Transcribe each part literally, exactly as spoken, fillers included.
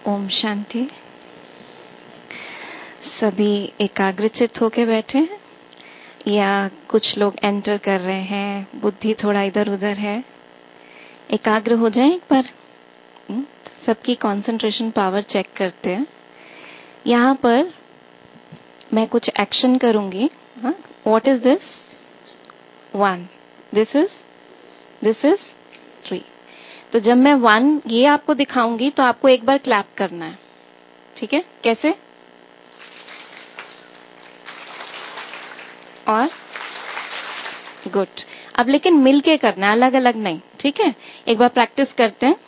ओम शांति। सभी एकाग्रचित होके बैठे हैं या कुछ लोग एंटर कर रहे हैं, बुद्धि थोड़ा इधर उधर है? एकाग्र हो जाए एक बार। सबकी कंसंट्रेशन पावर चेक करते हैं। यहाँ पर मैं कुछ एक्शन करूंगी। What is this? One. This is this is three. तो जब मैं वन ये आपको दिखाऊंगी तो आपको एक बार क्लैप करना है। ठीक है? कैसे? और गुड। अब लेकिन मिलके करना है, अलग अलग नहीं। ठीक है? एक बार प्रैक्टिस करते हैं।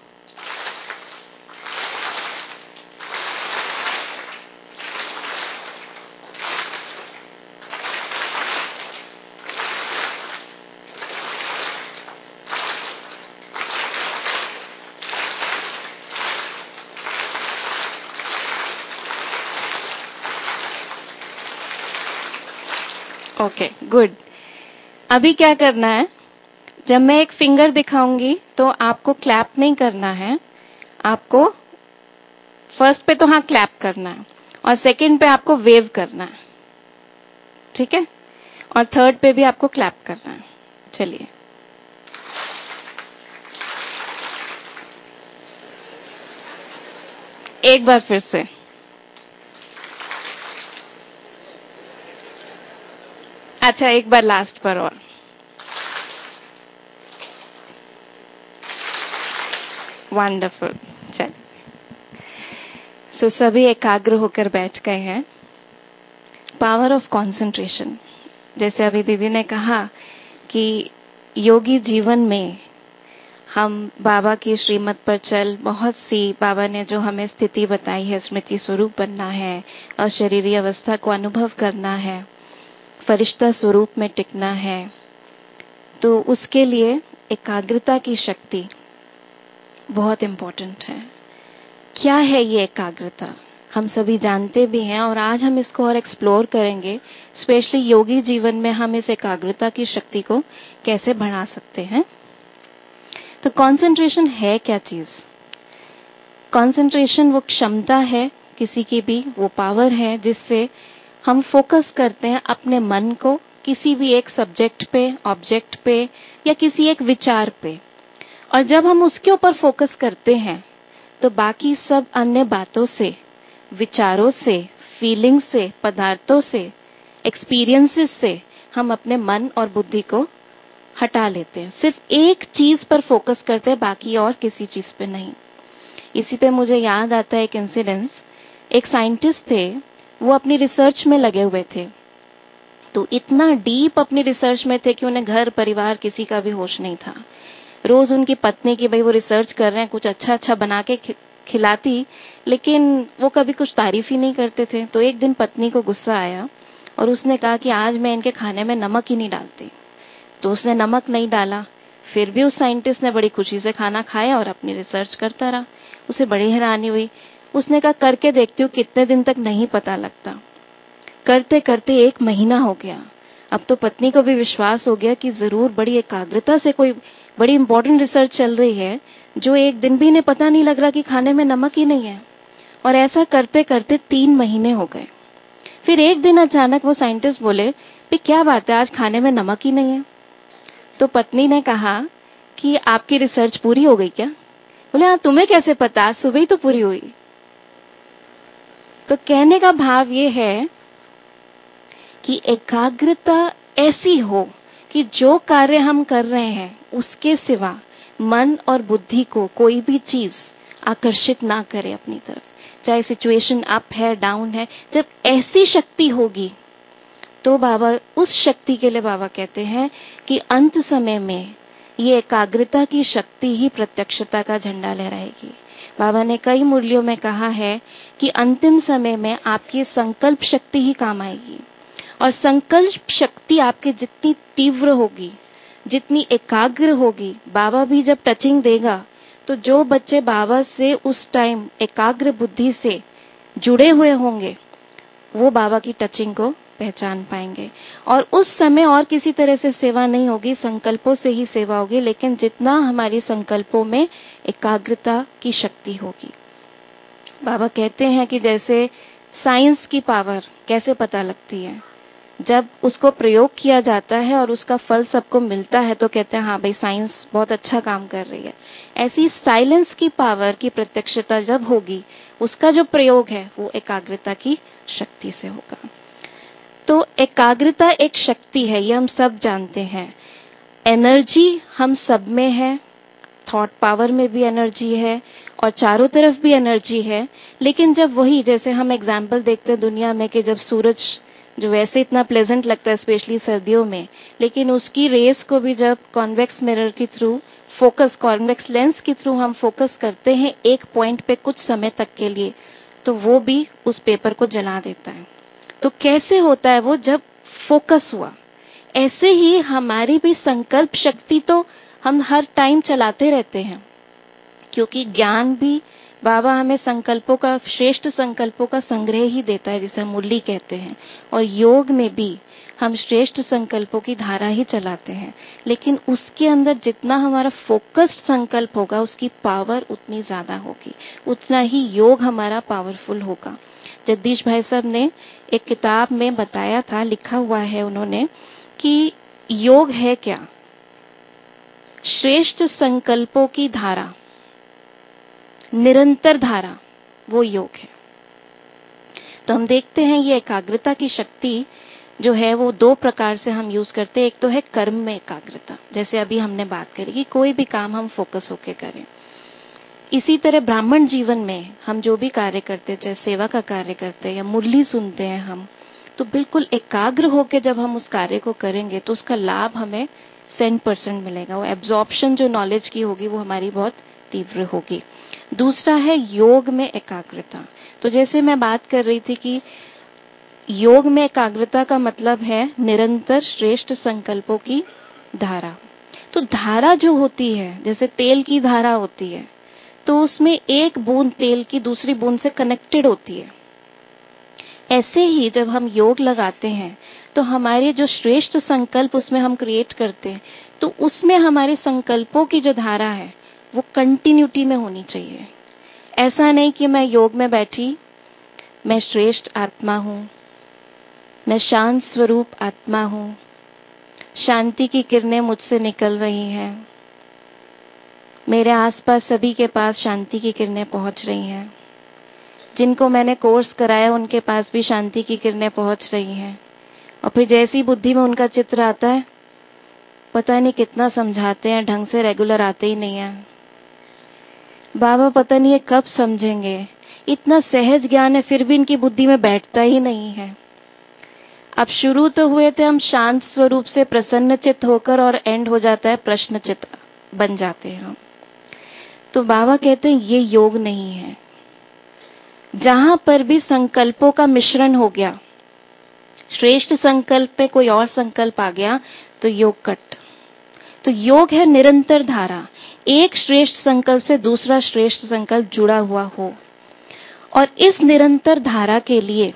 Okay, good. अभी क्या करना है? जब मैं एक फिंगर दिखाऊंगी तो आपको क्लैप नहीं करना है। आपको फर्स्ट पे तो हाँ क्लैप करना है और सेकंड पे आपको वेव करना है। ठीक है? और थर्ड पे भी आपको क्लैप करना है। चलिए, एक बार फिर से। अच्छा, एक बार लास्ट पर और। वंडरफुल। चलिए, सो सभी एकाग्र होकर बैठ गए हैं। Power of concentration. जैसे अभी दीदी ने कहा कि योगी जीवन में हम बाबा की श्रीमत पर चल, बहुत सी बाबा ने जो हमें स्थिति बताई है, स्मृति स्वरूप बनना है, अशरीरी अवस्था को अनुभव करना है, फरिश्ता स्वरूप में टिकना है, तो उसके लिए एकाग्रता की शक्ति बहुत इंपॉर्टेंट है। क्या है ये एकाग्रता? हम सभी जानते भी हैं और आज हम इसको और एक्सप्लोर करेंगे। स्पेशली योगी जीवन में हम इस एकाग्रता की शक्ति को कैसे बढ़ा सकते हैं। तो कंसंट्रेशन है क्या चीज? कंसंट्रेशन वो क्षमता है किसी की भी, वो पावर है जिससे हम फोकस करते हैं अपने मन को किसी भी एक सब्जेक्ट पे, ऑब्जेक्ट पे या किसी एक विचार पे। और जब हम उसके ऊपर फोकस करते हैं तो बाकी सब अन्य बातों से, विचारों से, फीलिंग से, पदार्थों से, एक्सपीरियंसेस से हम अपने मन और बुद्धि को हटा लेते हैं। सिर्फ एक चीज पर फोकस करते हैं, बाकी और किसी चीज पे नहीं। इसी पे मुझे याद आता है एक इंसिडेंस। एक साइंटिस्ट थे, वो अपनी रिसर्च में लगे हुए थे। तो इतना डीप अपनी रिसर्च में थे कि उन्हें घर परिवार किसी का भी होश नहीं था। रोज उनकी पत्नी की, भाई वो रिसर्च कर रहे हैं, कुछ अच्छा अच्छा बना के खिलाती, लेकिन वो कभी कुछ तारीफ ही नहीं करते थे। तो एक दिन पत्नी को गुस्सा आया और उसने कहा कि आज मैं इनके खाने में नमक ही नहीं डालती। तो उसने नमक नहीं डाला। फिर भी उस साइंटिस्ट ने बड़ी खुशी से खाना खाया और अपनी रिसर्च करता रहा। उसे बड़ी हैरानी हुई। उसने कहा करके देखती हूँ कितने दिन तक नहीं पता लगता। करते करते एक महीना हो गया। अब तो पत्नी को भी विश्वास हो गया कि जरूर बड़ी एकाग्रता से कोई बड़ी इंपॉर्टेंट रिसर्च चल रही है, जो एक दिन भी इन्हें पता नहीं लग रहा कि खाने में नमक ही नहीं है। और ऐसा करते करते तीन महीने हो गए। फिर एक दिन अचानक वो साइंटिस्ट बोले, भी क्या बात है, आज खाने में नमक ही नहीं है। तो पत्नी ने कहा कि आपकी रिसर्च पूरी हो गई क्या? बोले हाँ, तुम्हें कैसे पता? आज सुबह ही तो पूरी हुई। तो कहने का भाव ये है कि एकाग्रता ऐसी हो कि जो कार्य हम कर रहे हैं उसके सिवा मन और बुद्धि को कोई भी चीज आकर्षित ना करे अपनी तरफ, चाहे सिचुएशन अप है, डाउन है। जब ऐसी शक्ति होगी तो बाबा, उस शक्ति के लिए बाबा कहते हैं कि अंत समय में ये एकाग्रता की शक्ति ही प्रत्यक्षता का झंडा लहराएगी। बाबा ने कई मुरलियों में कहा है कि अंतिम समय में आपकी संकल्प शक्ति ही काम आएगी। और संकल्प शक्ति आपकी जितनी तीव्र होगी, जितनी एकाग्र होगी, बाबा भी जब टचिंग देगा तो जो बच्चे बाबा से उस टाइम एकाग्र बुद्धि से जुड़े हुए होंगे वो बाबा की टचिंग को पहचान पाएंगे। और उस समय और किसी तरह से सेवा नहीं होगी, संकल्पों से ही सेवा होगी। लेकिन जितना हमारी संकल्पों में एकाग्रता की शक्ति होगी, बाबा कहते हैं कि जैसे साइंस की पावर कैसे पता लगती है, जब उसको प्रयोग किया जाता है और उसका फल सबको मिलता है तो कहते हैं हाँ भाई साइंस बहुत अच्छा काम कर रही है। ऐसी साइलेंस की पावर की प्रत्यक्षता जब होगी, उसका जो प्रयोग है वो एकाग्रता की शक्ति से होगा। तो एकाग्रता एक शक्ति है, ये हम सब जानते हैं। एनर्जी हम सब में है, थॉट पावर में भी एनर्जी है और चारों तरफ भी एनर्जी है। लेकिन जब वही, जैसे हम एग्जाम्पल देखते हैं दुनिया में कि जब सूरज जो वैसे इतना प्लेजेंट लगता है स्पेशली सर्दियों में, लेकिन उसकी रेस को भी जब कॉन्वेक्स मिरर के थ्रू फोकस, कॉन्वेक्स लेंस के थ्रू हम फोकस करते हैं एक पॉइंट पे कुछ समय तक के लिए, तो वो भी उस पेपर को जला देता है। तो कैसे होता है वो? जब फोकस हुआ। ऐसे ही हमारी भी संकल्प शक्ति तो हम हर टाइम चलाते रहते हैं, क्योंकि ज्ञान भी बाबा हमें संकल्पों का, श्रेष्ठ संकल्पों का संग्रह ही देता है, जिसे मुरली कहते हैं। और योग में भी हम श्रेष्ठ संकल्पों की धारा ही चलाते हैं, लेकिन उसके अंदर जितना हमारा फोकस्ड संकल्प होगा उसकी पावर उतनी ज्यादा होगी, उतना ही योग हमारा पावरफुल होगा। जगदीश भाई साहब ने एक किताब में बताया था, लिखा हुआ है उन्होंने, कि योग है क्या? श्रेष्ठ संकल्पों की धारा, निरंतर धारा, वो योग है। तो हम देखते हैं ये एकाग्रता की शक्ति जो है वो दो प्रकार से हम यूज करते हैं। एक तो है कर्म में एकाग्रता, जैसे अभी हमने बात करी कि कोई भी काम हम फोकस होके करें। इसी तरह ब्राह्मण जीवन में हम जो भी कार्य करते हैं, चाहे सेवा का कार्य करते हैं या मुरली सुनते हैं हम, तो बिल्कुल एकाग्र होकर जब हम उस कार्य को करेंगे तो उसका लाभ हमें सेंट परसेंट मिलेगा। वो एब्जॉर्प्शन जो नॉलेज की होगी वो हमारी बहुत तीव्र होगी। दूसरा है योग में एकाग्रता। तो जैसे मैं बात कर रही थी कि योग में एकाग्रता का मतलब है निरंतर श्रेष्ठ संकल्पों की धारा। तो धारा जो होती है, जैसे तेल की धारा होती है, तो उसमें एक बूंद तेल की दूसरी बूंद से कनेक्टेड होती है। ऐसे ही जब हम योग लगाते हैं तो हमारे जो श्रेष्ठ संकल्प उसमें हम क्रिएट करते हैं, तो उसमें हमारे संकल्पों की जो धारा है वो कंटिन्यूटी में होनी चाहिए। ऐसा नहीं कि मैं योग में बैठी, मैं श्रेष्ठ आत्मा हूं, मैं शांत स्वरूप आत्मा हूं, शांति की किरणें मुझसे निकल रही हैं, मेरे आसपास सभी के पास शांति की किरणें पहुंच रही हैं, जिनको मैंने कोर्स कराया उनके पास भी शांति की किरणें पहुंच रही हैं। और फिर जैसी बुद्धि में उनका चित्र आता है, पता नहीं कितना समझाते हैं, ढंग से रेगुलर आते ही नहीं है। बाबा पता नहीं ये कब समझेंगे, इतना सहज ज्ञान है फिर भी इनकी बुद्धि में बैठता ही नहीं है। अब शुरू तो हुए थे हम शांत स्वरूप से प्रसन्न चित्त होकर, और एंड हो जाता है प्रश्न चित्त बन जाते हैं हम। तो बाबा कहते हैं ये योग नहीं है। जहां पर भी संकल्पों का मिश्रण हो गया, श्रेष्ठ संकल्प पे कोई और संकल्प आ गया, तो योग कट। तो योग है निरंतर धारा, एक श्रेष्ठ संकल्प से दूसरा श्रेष्ठ संकल्प जुड़ा हुआ हो। और इस निरंतर धारा के लिए,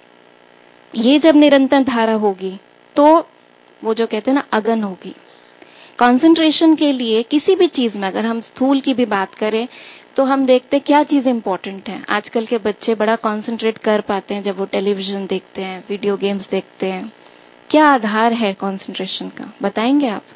ये जब निरंतर धारा होगी तो वो जो कहते हैं ना अगन होगी। कंसंट्रेशन के लिए किसी भी चीज में, अगर हम स्थूल की भी बात करें तो हम देखते हैं क्या चीज इंपॉर्टेंट है। आजकल के बच्चे बड़ा कंसंट्रेट कर पाते हैं जब वो टेलीविजन देखते हैं, वीडियो गेम्स देखते हैं। क्या आधार है कंसंट्रेशन का, बताएंगे आप?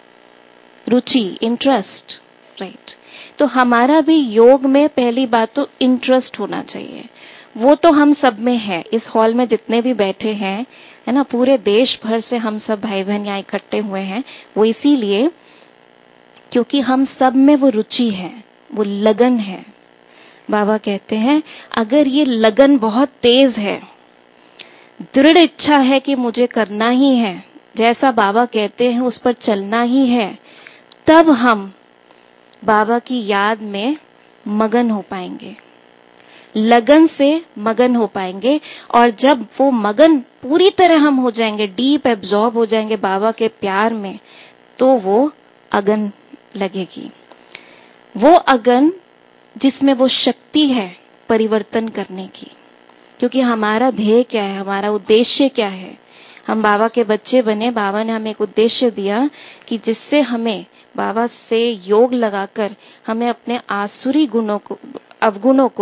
रुचि, इंटरेस्ट, राइट। तो हमारा भी योग में पहली बात तो इंटरेस्ट होना चाहिए। वो तो हम सब में है, इस हॉल में जितने भी बैठे हैं, है ना, पूरे देश भर से हम सब भाई बहन यहाँ इकट्ठे हुए हैं, वो इसीलिए क्योंकि हम सब में वो रुचि है, वो लगन है। बाबा कहते हैं अगर ये लगन बहुत तेज है, दृढ़ इच्छा है कि मुझे करना ही है, जैसा बाबा कहते हैं उस पर चलना ही है, तब हम बाबा की याद में मगन हो पाएंगे, लगन से मगन हो पाएंगे। और जब वो मगन पूरी तरह हम हो जाएंगे, डीप एब्जॉर्ब हो जाएंगे बाबा के प्यार में, तो वो अगन लगेगी। वो अगन जिसमें वो शक्ति है परिवर्तन करने की। क्योंकि हमारा ध्येय क्या है, हमारा उद्देश्य क्या है? हम बाबा के बच्चे बने, बाबा ने हमें एक उद्देश्य दिया कि जिससे हमें बाबा से योग लगाकर हमें अपने आसुरी गुणों को, अवगुणों को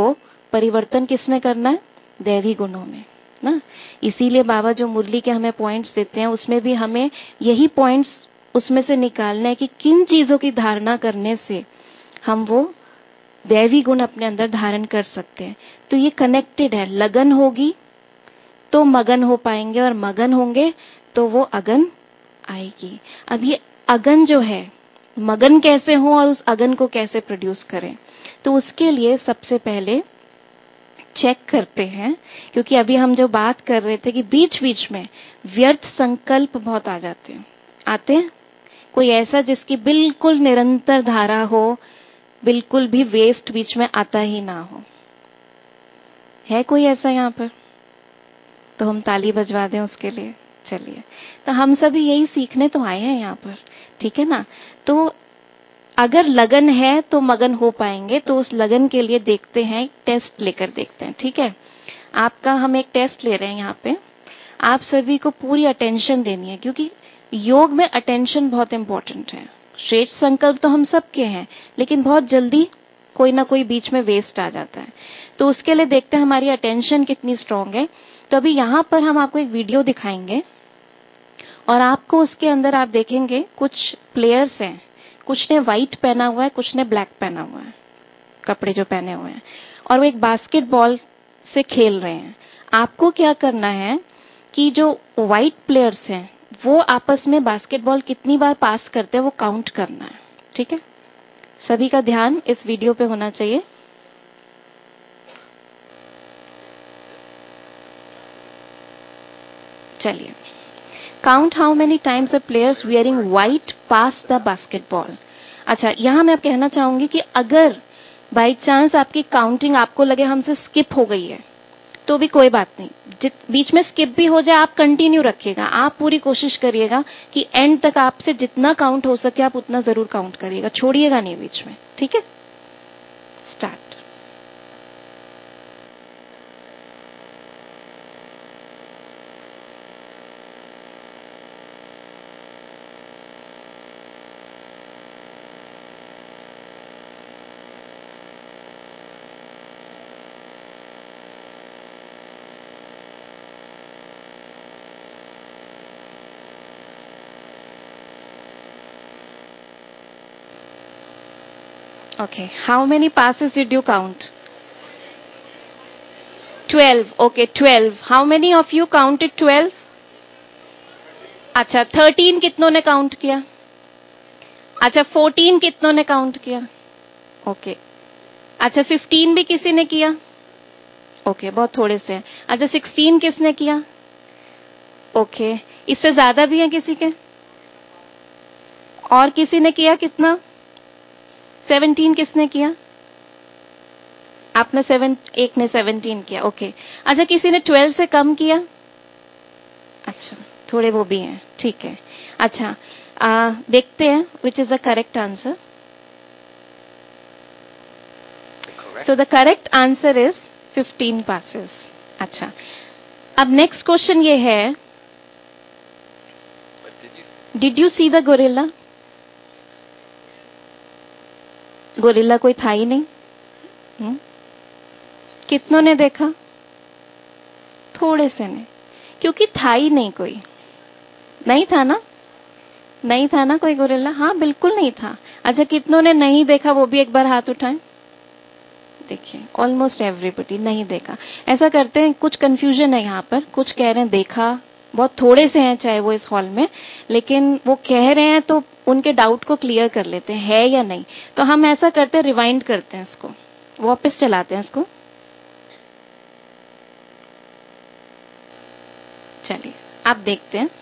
परिवर्तन किसमें करना है? दैवी गुणों में ना। इसीलिए बाबा जो मुरली के हमें पॉइंट्स देते हैं उसमें भी हमें यही पॉइंट्स उसमें से निकालना है कि किन चीजों की धारणा करने से हम वो दैवी गुण अपने अंदर धारण कर सकते हैं। तो ये कनेक्टेड है। लगन होगी तो मगन हो पाएंगे, और मगन होंगे तो वो अगन आएगी। अब ये अगन जो है, मगन कैसे हो और उस अगन को कैसे प्रोड्यूस करें, तो उसके लिए सबसे पहले चेक करते हैं, क्योंकि अभी हम जो बात कर रहे थे कि बीच बीच में व्यर्थ संकल्प बहुत आ जाते हैं। आते हैं कोई ऐसा जिसकी बिल्कुल निरंतर धारा हो, बिल्कुल भी वेस्ट बीच में आता ही ना हो? है कोई ऐसा यहां पर? तो हम ताली बजवा दें उसके लिए। चलिए, तो हम सभी यही सीखने तो आए हैं यहां पर, ठीक है ना। तो अगर लगन है तो मगन हो पाएंगे। तो उस लगन के लिए देखते हैं, टेस्ट लेकर देखते हैं, ठीक है। आपका हम एक टेस्ट ले रहे हैं यहां पे। आप सभी को पूरी अटेंशन देनी है, क्योंकि योग में अटेंशन बहुत इंपॉर्टेंट है। श्रेष्ठ संकल्प तो हम सबके हैं, लेकिन बहुत जल्दी कोई ना कोई बीच में वेस्ट आ जाता है। तो उसके लिए देखते हैं हमारी अटेंशन कितनी स्ट्रांग है। तो अभी यहां पर हम आपको एक वीडियो दिखाएंगे, और आपको उसके अंदर आप देखेंगे कुछ प्लेयर्स हैं। कुछ ने व्हाइट पहना हुआ है, कुछ ने ब्लैक पहना हुआ है, कपड़े जो पहने हुए हैं, और वो एक बास्केटबॉल से खेल रहे हैं। आपको क्या करना है कि जो व्हाइट प्लेयर्स हैं वो आपस में बास्केटबॉल कितनी बार पास करते हैं वो काउंट करना है, ठीक है। सभी का ध्यान इस वीडियो पे होना चाहिए। चलिए, count how many times the players wearing white pass the basketball. अच्छा, यहां मैं कहना चाहूंगी कि अगर बाई चांस आपकी काउंटिंग आपको लगे हमसे स्किप हो गई है तो भी कोई बात नहीं। जित बीच में स्किप भी हो जाए, आप कंटिन्यू रखिएगा। आप पूरी कोशिश करिएगा कि एंड तक आपसे जितना काउंट हो सके आप उतना जरूर काउंट करिएगा, छोड़िएगा नहीं बीच में, ठीक है। Start. Okay. How many passes did you count? twelve. Okay, twelve. How many of you counted twelve? अच्छा, thirteen कितनों ने काउंट किया? अच्छा, fourteen कितनों ने काउंट किया? ओके। अच्छा, fifteen भी किसी ने किया? ओके, बहुत थोड़े से हैं। अच्छा, sixteen किसने किया? ओके, इससे ज्यादा भी है किसी के? और किसी ने किया कितना? seventeen किसने किया? आपने सेवन, एक ने seventeen किया। ओके। अच्छा, किसी ने twelve से कम किया? अच्छा, थोड़े वो भी हैं, ठीक है। अच्छा, आ, देखते हैं which is the correct answer. So the correct answer is fifteen passes। अच्छा, अब नेक्स्ट क्वेश्चन ये है, did you see the gorilla? Gorilla कोई था ही नहीं। हुँ? कितनों ने देखा? थोड़े से ने, क्योंकि था ही नहीं कोई। नहीं था ना? नहीं था ना कोई गोरिल्ला? हाँ, बिल्कुल नहीं था। अच्छा, कितनों ने नहीं देखा वो भी एक बार हाथ उठाएं। देखिए, ऑलमोस्ट एवरीबॉडी नहीं देखा। ऐसा करते हैं, कुछ कंफ्यूजन है यहाँ पर। कुछ कह रहे हैं देखा, बहुत थोड़े से हैं चाहे वो इस हॉल में, लेकिन वो कह रहे हैं तो उनके डाउट को क्लियर कर लेते हैं, है या नहीं। तो हम ऐसा करते हैं, रिवाइंड करते हैं इसको, वापस चलाते हैं इसको। चलिए, आप देखते हैं।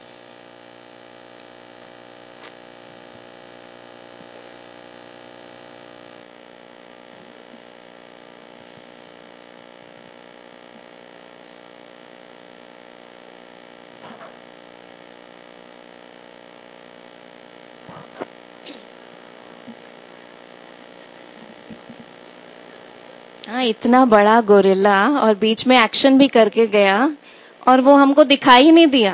हाँ, इतना बड़ा गोरिल्ला और बीच में एक्शन भी करके गया और वो हमको दिखाई नहीं दिया।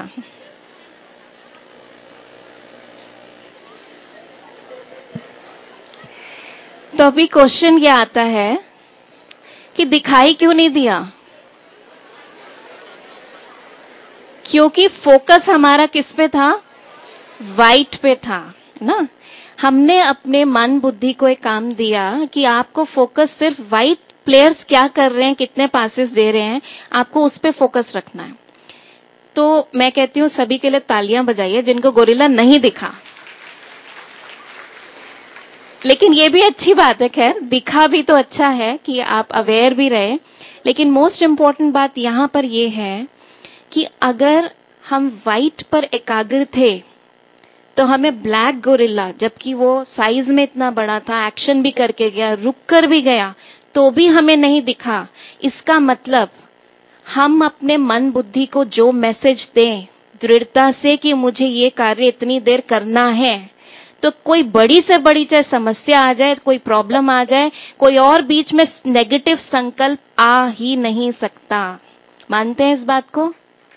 तो अभी क्वेश्चन ये आता है कि दिखाई क्यों नहीं दिया? क्योंकि फोकस हमारा किस पे था? वाइट पे था ना। हमने अपने मन बुद्धि को एक काम दिया कि आपको फोकस सिर्फ वाइट प्लेयर्स क्या कर रहे हैं, कितने पासेस दे रहे हैं, आपको उस पे फोकस रखना है। तो मैं कहती हूं सभी के लिए तालियां बजाइए जिनको गोरिल्ला नहीं दिखा। लेकिन ये भी अच्छी बात है, खैर दिखा भी तो अच्छा है कि आप अवेयर भी रहे। लेकिन मोस्ट इंपॉर्टेंट बात यहां पर ये है कि अगर हम वाइट पर एकाग्र थे तो हमें ब्लैक गोरिल्ला, जबकि वो साइज में इतना बड़ा था, एक्शन भी करके गया, रुक कर भी गया, तो भी हमें नहीं दिखा। इसका मतलब हम अपने मन बुद्धि को जो मैसेज दें दृढ़ता से कि मुझे ये कार्य इतनी देर करना है, तो कोई बड़ी से बड़ी चाहे समस्या आ जाए, कोई प्रॉब्लम आ जाए, कोई और बीच में नेगेटिव संकल्प आ ही नहीं सकता। मानते हैं इस बात को?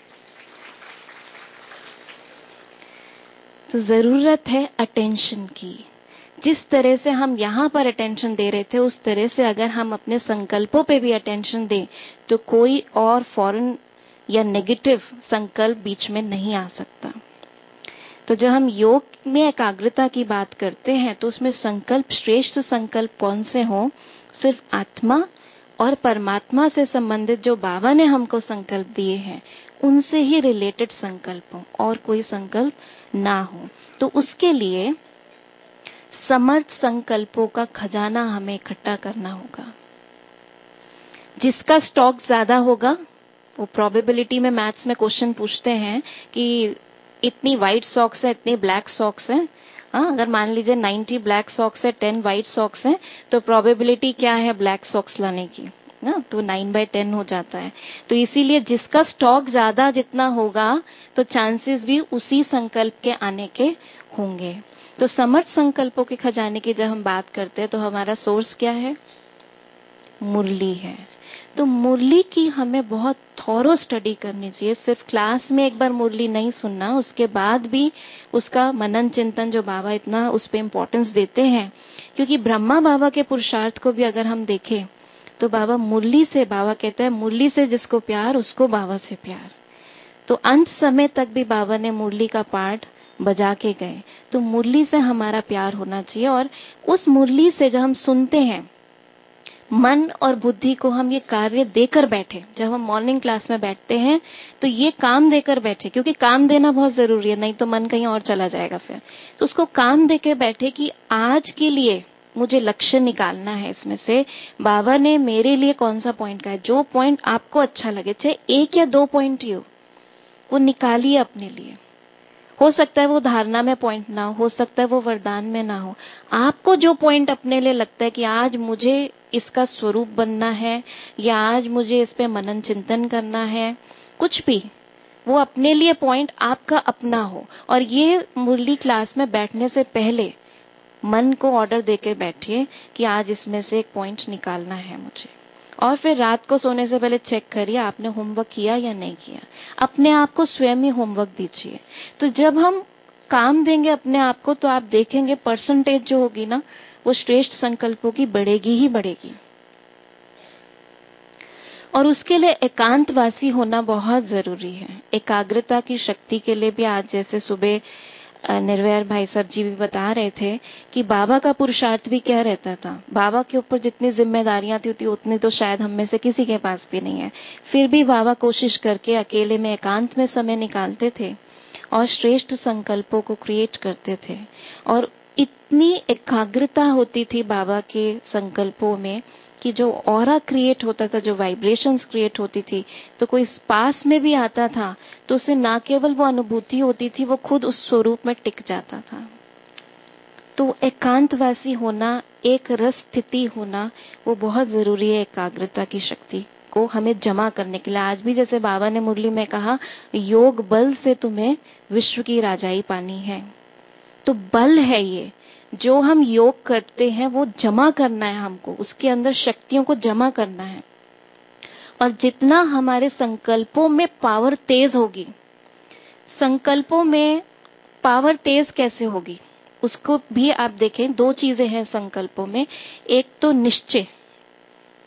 तो जरूरत है अटेंशन की। जिस तरह से हम यहां पर अटेंशन दे रहे थे, उस तरह से अगर हम अपने संकल्पों पे भी अटेंशन दें तो कोई और फॉरेन या नेगेटिव संकल्प बीच में नहीं आ सकता। तो जब हम योग में एकाग्रता की बात करते हैं तो उसमें संकल्प, श्रेष्ठ संकल्प कौन से हों? सिर्फ आत्मा और परमात्मा से संबंधित जो बाबा ने हमको संकल्प दिए हैं उनसे ही रिलेटेड संकल्प हो और कोई संकल्प ना हो। तो उसके लिए समर्थ संकल्पों का खजाना हमें इकट्ठा करना होगा। जिसका स्टॉक ज्यादा होगा, वो प्रोबेबिलिटी में मैथ्स में क्वेश्चन पूछते हैं कि इतनी व्हाइट सॉक्स है, इतनी ब्लैक सॉक्स है। हाँ, अगर मान लीजिए नब्बे ब्लैक सॉक्स है, दस व्हाइट सॉक्स है, तो प्रोबेबिलिटी क्या है ब्लैक सॉक्स लाने की? ना, तो नौ बाय दस हो जाता है। तो इसीलिए जिसका स्टॉक ज्यादा जितना होगा तो चांसेस भी उसी संकल्प के आने के होंगे। तो समर्थ संकल्पों के खजाने की जब हम बात करते हैं तो हमारा सोर्स क्या है? मुरली है। तो मुरली की हमें बहुत थॉरो स्टडी करनी चाहिए। सिर्फ क्लास में एक बार मुरली नहीं सुनना, उसके बाद भी उसका मनन चिंतन जो बाबा इतना उस पे इम्पोर्टेंस देते हैं। क्योंकि ब्रह्मा बाबा के पुरुषार्थ को भी अगर हम देखें तो बाबा मुरली से, बाबा कहते हैं मुरली से जिसको प्यार उसको बाबा से प्यार। तो अंत समय तक भी बाबा ने मुरली का पाठ बजा के गए। तो मुरली से हमारा प्यार होना चाहिए। और उस मुरली से जब हम सुनते हैं, मन और बुद्धि को हम ये कार्य देकर बैठे, जब हम मॉर्निंग क्लास में बैठते हैं तो ये काम देकर बैठे, क्योंकि काम देना बहुत जरूरी है, नहीं तो मन कहीं और चला जाएगा फिर। तो उसको काम देकर बैठे कि आज के लिए मुझे लक्ष्य निकालना है, इसमें से बाबा ने मेरे लिए कौन सा पॉइंट का है। जो पॉइंट आपको अच्छा लगे, चाहे एक या दो पॉइंट ही हो, वो निकालिए अपने लिए। हो सकता है वो धारणा में पॉइंट ना हो, हो सकता है वो वरदान में ना हो। आपको जो पॉइंट अपने लिए लगता है कि आज मुझे इसका स्वरूप बनना है या आज मुझे इस पे मनन चिंतन करना है, कुछ भी, वो अपने लिए पॉइंट आपका अपना हो। और ये मुरली क्लास में बैठने से पहले मन को ऑर्डर देके बैठिए कि आज इसमें से एक पॉइंट निकालना है मुझे। और फिर रात को सोने से पहले चेक करिए आपने होमवर्क किया या नहीं किया। अपने आप को स्वयं ही होमवर्क दीजिए। तो जब हम काम देंगे अपने आप को तो आप देखेंगे परसेंटेज जो होगी ना, वो श्रेष्ठ संकल्पों की बढ़ेगी ही बढ़ेगी। और उसके लिए एकांतवासी होना बहुत जरूरी है। एकाग्रता की शक्ति के लिए भी आज जैसे सुबह निर्वैर भाई साहब जी भी बता रहे थे कि बाबा का पुरुषार्थ भी क्या रहता था। बाबा के ऊपर जितनी जिम्मेदारियां थी उतनी तो शायद हम में से किसी के पास भी नहीं है। फिर भी बाबा कोशिश करके अकेले में एकांत में समय निकालते थे और श्रेष्ठ संकल्पों को क्रिएट करते थे। और इतनी एकाग्रता होती थी बाबा के संकल्पों में कि जो ऑरा क्रिएट होता था, जो वाइब्रेशंस क्रिएट होती थी, तो कोई पास में भी आता था तो उसे ना केवल वो अनुभूति होती थी, वो खुद उस स्वरूप में टिक जाता था। तो एकांतवासी होना, एक रस स्थिति होना, वो बहुत जरूरी है एकाग्रता की शक्ति को हमें जमा करने के लिए। आज भी जैसे बाबा ने मुरली में कहा, योग बल से तुम्हें विश्व की राजाई पानी है। तो बल है ये, जो हम योग करते हैं वो जमा करना है हमको, उसके अंदर शक्तियों को जमा करना है। और जितना हमारे संकल्पों में पावर तेज होगी, संकल्पों में पावर तेज कैसे होगी उसको भी आप देखें। दो चीजें हैं संकल्पों में, एक तो निश्चय।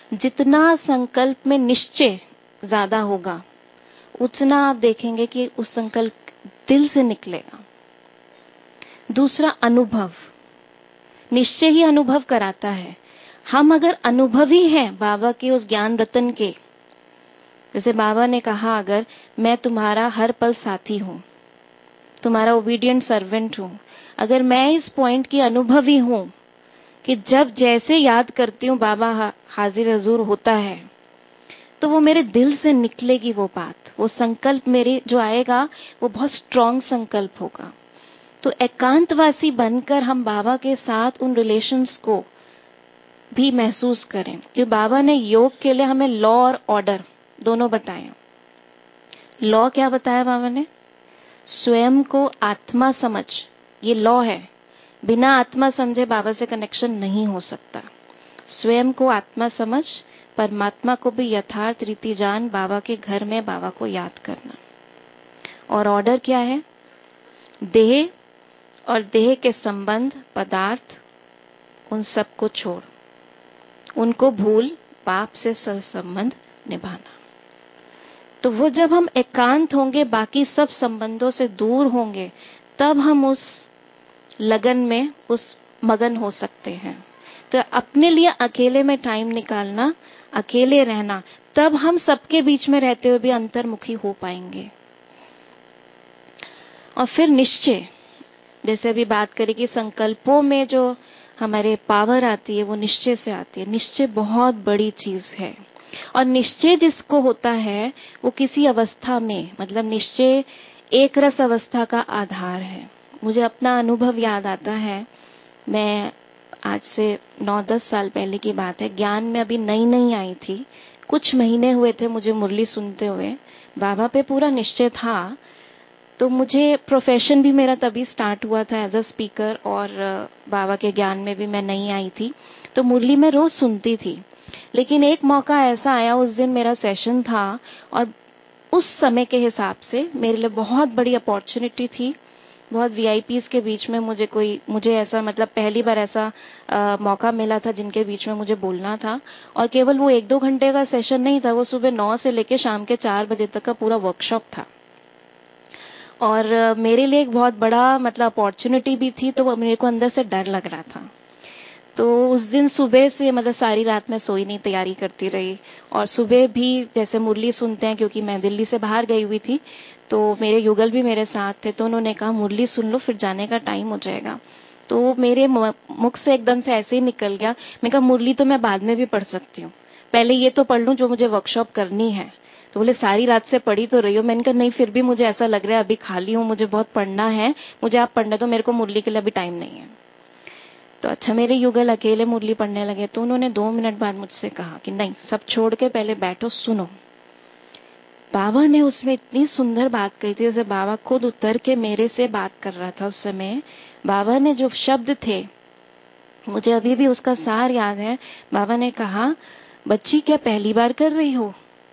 जितना संकल्प में निश्चय ज्यादा होगा, उतना आप देखेंगे कि उस संकल्प दिल से निकलेगा। दूसरा, अनुभव। निश्चय ही अनुभव कराता है। हम अगर अनुभवी हैं बाबा के उस ज्ञान रतन के, जैसे बाबा ने कहा, अगर मैं तुम्हारा हर पल साथी हूं, तुम्हारा ओबीडिएंट सर्वेंट हूं, अगर मैं इस पॉइंट की अनुभवी हूं कि जब जैसे याद करती हूं बाबा हा, हाजिर हजूर होता है, तो वो मेरे दिल से निकलेगी वो बात, वो संकल्प मेरे जो आएगा वो बहुत स्ट्रांग संकल्प होगा। तो एकांतवासी बनकर हम बाबा के साथ उन रिलेशंस को भी महसूस करें, कि बाबा ने योग के लिए हमें लॉ और ऑर्डर दोनों बताए। लॉ क्या बताया बाबा ने? स्वयं को आत्मा समझ, ये लॉ है। बिना आत्मा समझे बाबा से कनेक्शन नहीं हो सकता। स्वयं को आत्मा समझ, परमात्मा को भी यथार्थ रीति जान, बाबा के घर में बाबा को याद करना। और ऑर्डर क्या है? देह और देह के संबंध, पदार्थ, उन सबको छोड़, उनको भूल, पाप से संबंध निभाना। तो वो जब हम एकांत होंगे, बाकी सब संबंधों से दूर होंगे, तब हम उस लगन में उस मगन हो सकते हैं। तो अपने लिए अकेले में टाइम निकालना, अकेले रहना, तब हम सबके बीच में रहते हुए भी अंतर्मुखी हो पाएंगे। और फिर निश्चय, जैसे अभी बात करें कि संकल्पों में जो हमारे पावर आती है वो निश्चय से आती है। निश्चय बहुत बड़ी चीज है। और निश्चय जिसको होता है वो किसी अवस्था में, मतलब निश्चय एक रस अवस्था का आधार है। मुझे अपना अनुभव याद आता है, मैं आज से नौ दस साल पहले की बात है, ज्ञान में अभी नई नई आई थी, कुछ महीने हुए थे मुझे मुरली सुनते हुए, बाबा पे पूरा निश्चय था। तो मुझे प्रोफेशन भी मेरा तभी स्टार्ट हुआ था एज अ स्पीकर, और बाबा के ज्ञान में भी मैं नई आई थी, तो मुरली मैं रोज सुनती थी। लेकिन एक मौका ऐसा आया, उस दिन मेरा सेशन था, और उस समय के हिसाब से मेरे लिए बहुत बड़ी अपॉर्चुनिटी थी। बहुत वीआईपीज के बीच में मुझे कोई मुझे ऐसा मतलब पहली बार ऐसा आ, मौका मिला था जिनके बीच में मुझे बोलना था। और केवल वो एक दो घंटे का सेशन नहीं था, वो सुबह नौ से लेकर शाम के चार बजे तक का पूरा वर्कशॉप था। और मेरे लिए एक बहुत बड़ा मतलब अपॉर्चुनिटी भी थी, तो मेरे को अंदर से डर लग रहा था। तो उस दिन सुबह से मतलब सारी रात में सोई नहीं, तैयारी करती रही। और सुबह भी जैसे मुरली सुनते हैं, क्योंकि मैं दिल्ली से बाहर गई हुई थी, तो मेरे युगल भी मेरे साथ थे, तो उन्होंने कहा मुरली सुन लो, फिर जाने का टाइम हो जाएगा। तो मेरे मुख से एकदम से ऐसे ही निकल गया, मैं कहा मुरली तो मैं बाद में भी पढ़ सकती हूँ, पहले ये तो पढ़ लूं जो मुझे वर्कशॉप करनी है। तो बोले सारी रात से पढ़ी तो रही हो। मैंने कहा नहीं, फिर भी मुझे ऐसा लग रहा है अभी खाली हूँ, मुझे बहुत पढ़ना है, मुझे आप पढ़ने दो, मेरे को मुरली के लिए अभी टाइम नहीं है। तो अच्छा, मेरे युगल अकेले मुरली पढ़ने लगे, तो उन्होंने दो मिनट बाद मुझसे कहा कि नहीं, सब छोड़ के पहले बैठो, सुनो। बाबा ने उसमें इतनी सुंदर बात कही थी, जैसे बाबा खुद उतर के मेरे से बात कर रहा था उस समय। बाबा ने जो शब्द थे, मुझे अभी भी उसका सार याद है। बाबा ने कहा, बच्ची क्या पहली बार कर रही हो?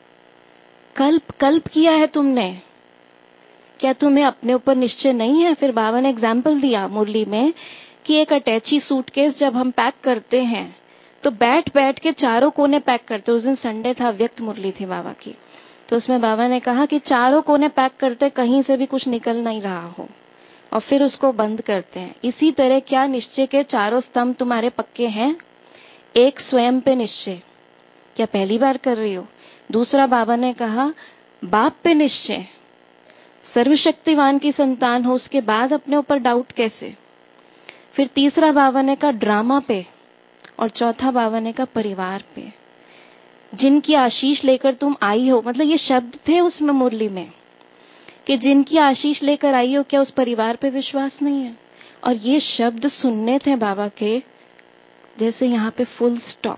कल्प कल्प किया है तुमने, क्या तुम्हें अपने ऊपर निश्चय नहीं है? फिर बाबा ने एग्जाम्पल दिया मुरली में कि एक अटैची सूटकेस जब हम पैक करते हैं तो बैठ बैठ के चारों कोने पैक करते। उस दिन संडे था, व्यक्त मुरली थी बाबा की, तो उसमें बाबा ने कहा कि चारों कोने पैक करते, कहीं से भी कुछ निकल नहीं रहा हो, और फिर उसको बंद करते हैं। इसी तरह क्या निश्चय के चारों स्तंभ तुम्हारे पक्के हैं? एक, स्वयं पे निश्चय, क्या पहली बार कर रही हो? दूसरा, बाबा ने कहा बाप पे निश्चय, सर्वशक्तिवान की संतान हो, उसके बाद अपने ऊपर डाउट कैसे? फिर तीसरा बाबा ने कहा ड्रामा पे, और चौथा बाबा ने कहा परिवार पे, जिनकी आशीष लेकर तुम आई हो। मतलब ये शब्द थे उसमें मुरली में कि जिनकी आशीष लेकर आई हो, क्या उस परिवार पे विश्वास नहीं है? और ये शब्द सुनने थे बाबा के, जैसे यहाँ पे फुल स्टॉप,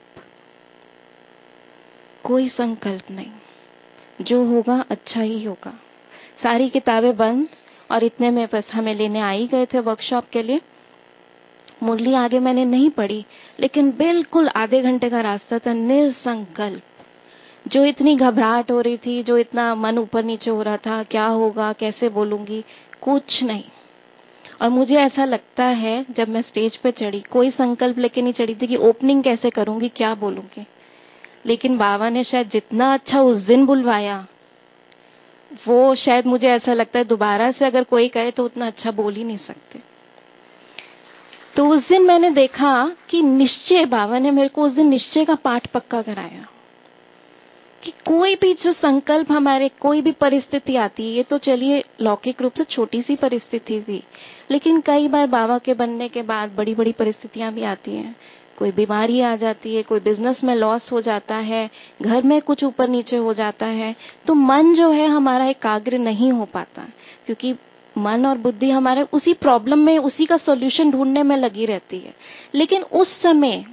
कोई संकल्प नहीं, जो होगा अच्छा ही होगा। सारी किताबें बंद, और इतने में बस हमें लेने आ ही गए थे वर्कशॉप के लिए। मुरली आगे मैंने नहीं पढ़ी, लेकिन बिल्कुल आधे घंटे का रास्ता था, निसंकल्प। जो इतनी घबराहट हो रही थी, जो इतना मन ऊपर नीचे हो रहा था, क्या होगा, कैसे बोलूंगी, कुछ नहीं। और मुझे ऐसा लगता है जब मैं स्टेज पे चढ़ी, कोई संकल्प लेके नहीं चढ़ी थी कि ओपनिंग कैसे करूंगी, क्या बोलूंगी। लेकिन बाबा ने शायद जितना अच्छा उस दिन बुलवाया, वो शायद मुझे ऐसा लगता है दोबारा से अगर कोई कहे तो उतना अच्छा बोल ही नहीं सकते। तो उस दिन मैंने देखा कि निश्चय, बाबा ने मेरे को उस दिन निश्चय का पाठ पक्का कराया कि कोई भी जो संकल्प हमारे, कोई भी परिस्थिति आती है, ये तो चलिए लौकिक रूप से छोटी सी परिस्थिति थी, लेकिन कई बार बाबा के बनने के बाद बड़ी बड़ी परिस्थितियां भी आती हैं। कोई बीमारी आ जाती है, कोई बिजनेस में लॉस हो जाता है, घर में कुछ ऊपर नीचे हो जाता है, तो मन जो है हमारा एकाग्र नहीं हो पाता, क्योंकि मन और बुद्धि हमारे उसी प्रॉब्लम में, उसी का सॉल्यूशन ढूंढने में लगी रहती है। लेकिन उस समय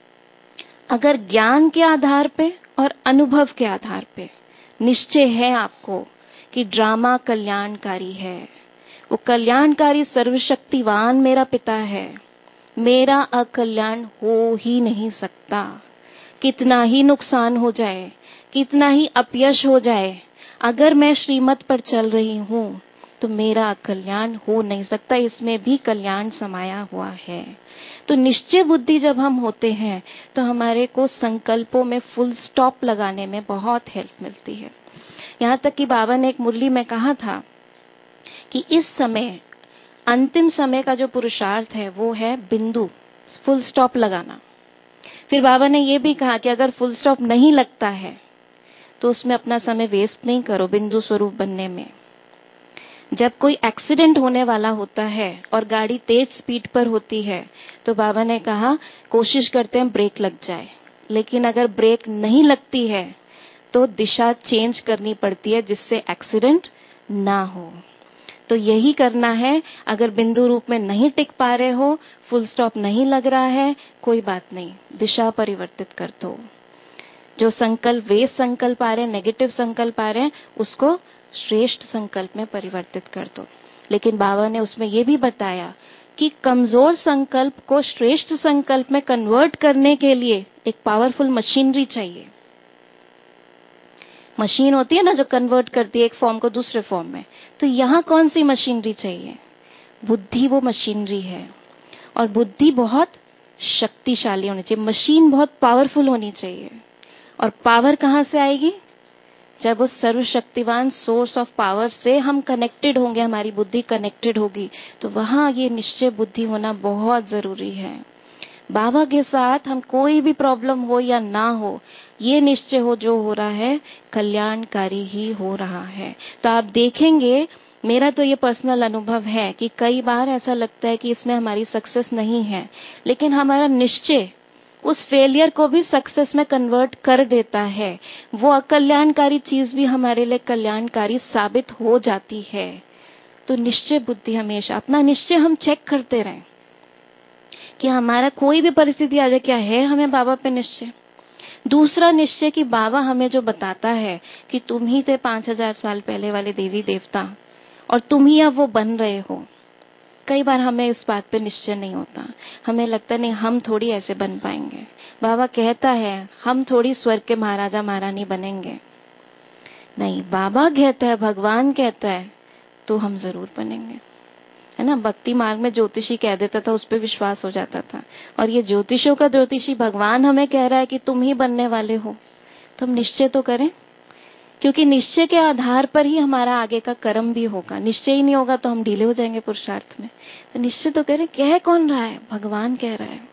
अगर ज्ञान के आधार पे और अनुभव के आधार पे निश्चय है आपको कि ड्रामा कल्याणकारी है, वो कल्याणकारी सर्वशक्तिवान मेरा पिता है, मेरा अकल्याण हो ही नहीं सकता। कितना ही नुकसान हो जाए, कितना ही अपयश हो जाए, अगर मैं श्रीमत पर चल रही हूं तो मेरा कल्याण हो नहीं सकता, इसमें भी कल्याण समाया हुआ है। तो निश्चय बुद्धि जब हम होते हैं तो हमारे को संकल्पों में फुल स्टॉप लगाने में बहुत हेल्प मिलती है। यहां तक कि बाबा ने एक मुरली में कहा था कि इस समय, अंतिम समय का जो पुरुषार्थ है वो है बिंदु, फुल स्टॉप लगाना। फिर बाबा ने ये भी कहा कि अगर फुल स्टॉप नहीं लगता है तो उसमें अपना समय वेस्ट नहीं करो बिंदु स्वरूप बनने में। जब कोई एक्सीडेंट होने वाला होता है और गाड़ी तेज स्पीड पर होती है तो बाबा ने कहा कोशिश करते हैं ब्रेक लग जाए, लेकिन अगर ब्रेक नहीं लगती है तो दिशा चेंज करनी पड़ती है जिससे एक्सीडेंट ना हो। तो यही करना है। अगर बिंदु रूप में नहीं टिक पा रहे हो, फुल स्टॉप नहीं लग रहा है, कोई बात नहीं, दिशा परिवर्तित कर दो। जो संकल्प, वे संकल्प आ रहे हैं, नेगेटिव संकल्प आ रहे हैं, उसको श्रेष्ठ संकल्प में परिवर्तित कर दो। लेकिन बाबा ने उसमें यह भी बताया कि कमजोर संकल्प को श्रेष्ठ संकल्प में कन्वर्ट करने के लिए एक पावरफुल मशीनरी चाहिए। मशीन होती है ना जो कन्वर्ट करती है एक फॉर्म को दूसरे फॉर्म में, तो यहां कौन सी मशीनरी चाहिए? बुद्धि वो मशीनरी है, और बुद्धि बहुत शक्तिशाली होनी चाहिए, मशीन बहुत पावरफुल होनी चाहिए। और पावर कहां से आएगी? जब उस सर्वशक्तिवान सोर्स ऑफ पावर से हम कनेक्टेड होंगे, हमारी बुद्धि कनेक्टेड होगी, तो वहां ये निश्चय बुद्धि होना बहुत जरूरी है। बाबा के साथ हम कोई भी प्रॉब्लम हो या ना हो, ये निश्चय हो जो हो रहा है कल्याणकारी ही हो रहा है। तो आप देखेंगे, मेरा तो ये पर्सनल अनुभव है कि कई बार ऐसा लगता है कि इसमें हमारी सक्सेस नहीं है, लेकिन हमारा निश्चय उस फेलियर को भी सक्सेस में कन्वर्ट कर देता है। वो अकल्याणकारी चीज भी हमारे लिए कल्याणकारी साबित हो जाती है। तो निश्चय बुद्धि, हमेशा अपना निश्चय हम चेक करते रहें कि हमारा कोई भी परिस्थिति आ जाए, क्या है हमें बाबा पे निश्चय। दूसरा निश्चय कि बाबा हमें जो बताता है कि तुम ही थे पांच हजार साल पहले वाले देवी देवता और तुम ही अब वो बन रहे हो। कई बार हमें इस बात पे निश्चय नहीं होता, हमें लगता नहीं हम थोड़ी ऐसे बन पाएंगे। बाबा कहता है हम थोड़ी स्वर्ग के महाराजा महारानी बनेंगे। नहीं, बाबा कहता है, भगवान कहता है तो हम जरूर बनेंगे, है ना। भक्ति मार्ग में ज्योतिषी कह देता था, उस पर विश्वास हो जाता था। और ये ज्योतिषों का ज्योतिषी भगवान हमें कह रहा है कि तुम ही बनने वाले हो, तो हम निश्चय तो करें, क्योंकि निश्चय के आधार पर ही हमारा आगे का कर्म भी होगा। निश्चय ही नहीं होगा तो हम ढीले हो जाएंगे पुरुषार्थ में। तो निश्चय तो करें। कह कौन रहा है? भगवान कह रहा है।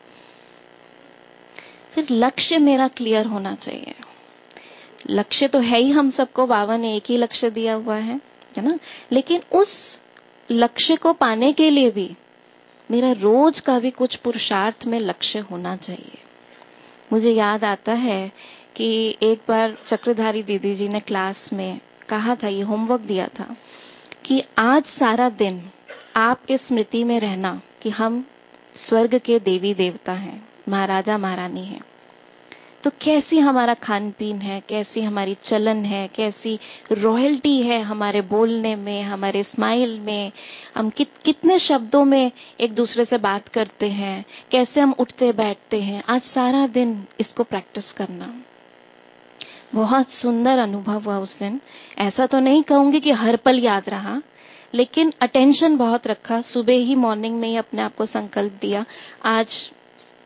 फिर लक्ष्य मेरा क्लियर होना चाहिए। लक्ष्य तो है ही हम सबको, बाबा ने एक ही लक्ष्य दिया हुआ है, है ना। लेकिन उस लक्ष्य को पाने के लिए भी मेरा रोज का भी कुछ पुरुषार्थ में लक्ष्य होना चाहिए। मुझे याद आता है कि एक बार चक्रधारी दीदी जी ने क्लास में कहा था, ये होमवर्क दिया था कि आज सारा दिन आपके स्मृति में रहना कि हम स्वर्ग के देवी देवता हैं, महाराजा महारानी हैं। तो कैसी हमारा खान पीन है, कैसी हमारी चलन है, कैसी रॉयल्टी है हमारे बोलने में, हमारे स्माइल में, हम कित कितने शब्दों में एक दूसरे से बात करते हैं, कैसे हम उठते बैठते हैं। आज सारा दिन इसको प्रैक्टिस करना। बहुत सुंदर अनुभव हुआ उस दिन। ऐसा तो नहीं कहूंगी कि हर पल याद रहा, लेकिन अटेंशन बहुत रखा। सुबह ही मॉर्निंग में ही अपने आप को संकल्प दिया, आज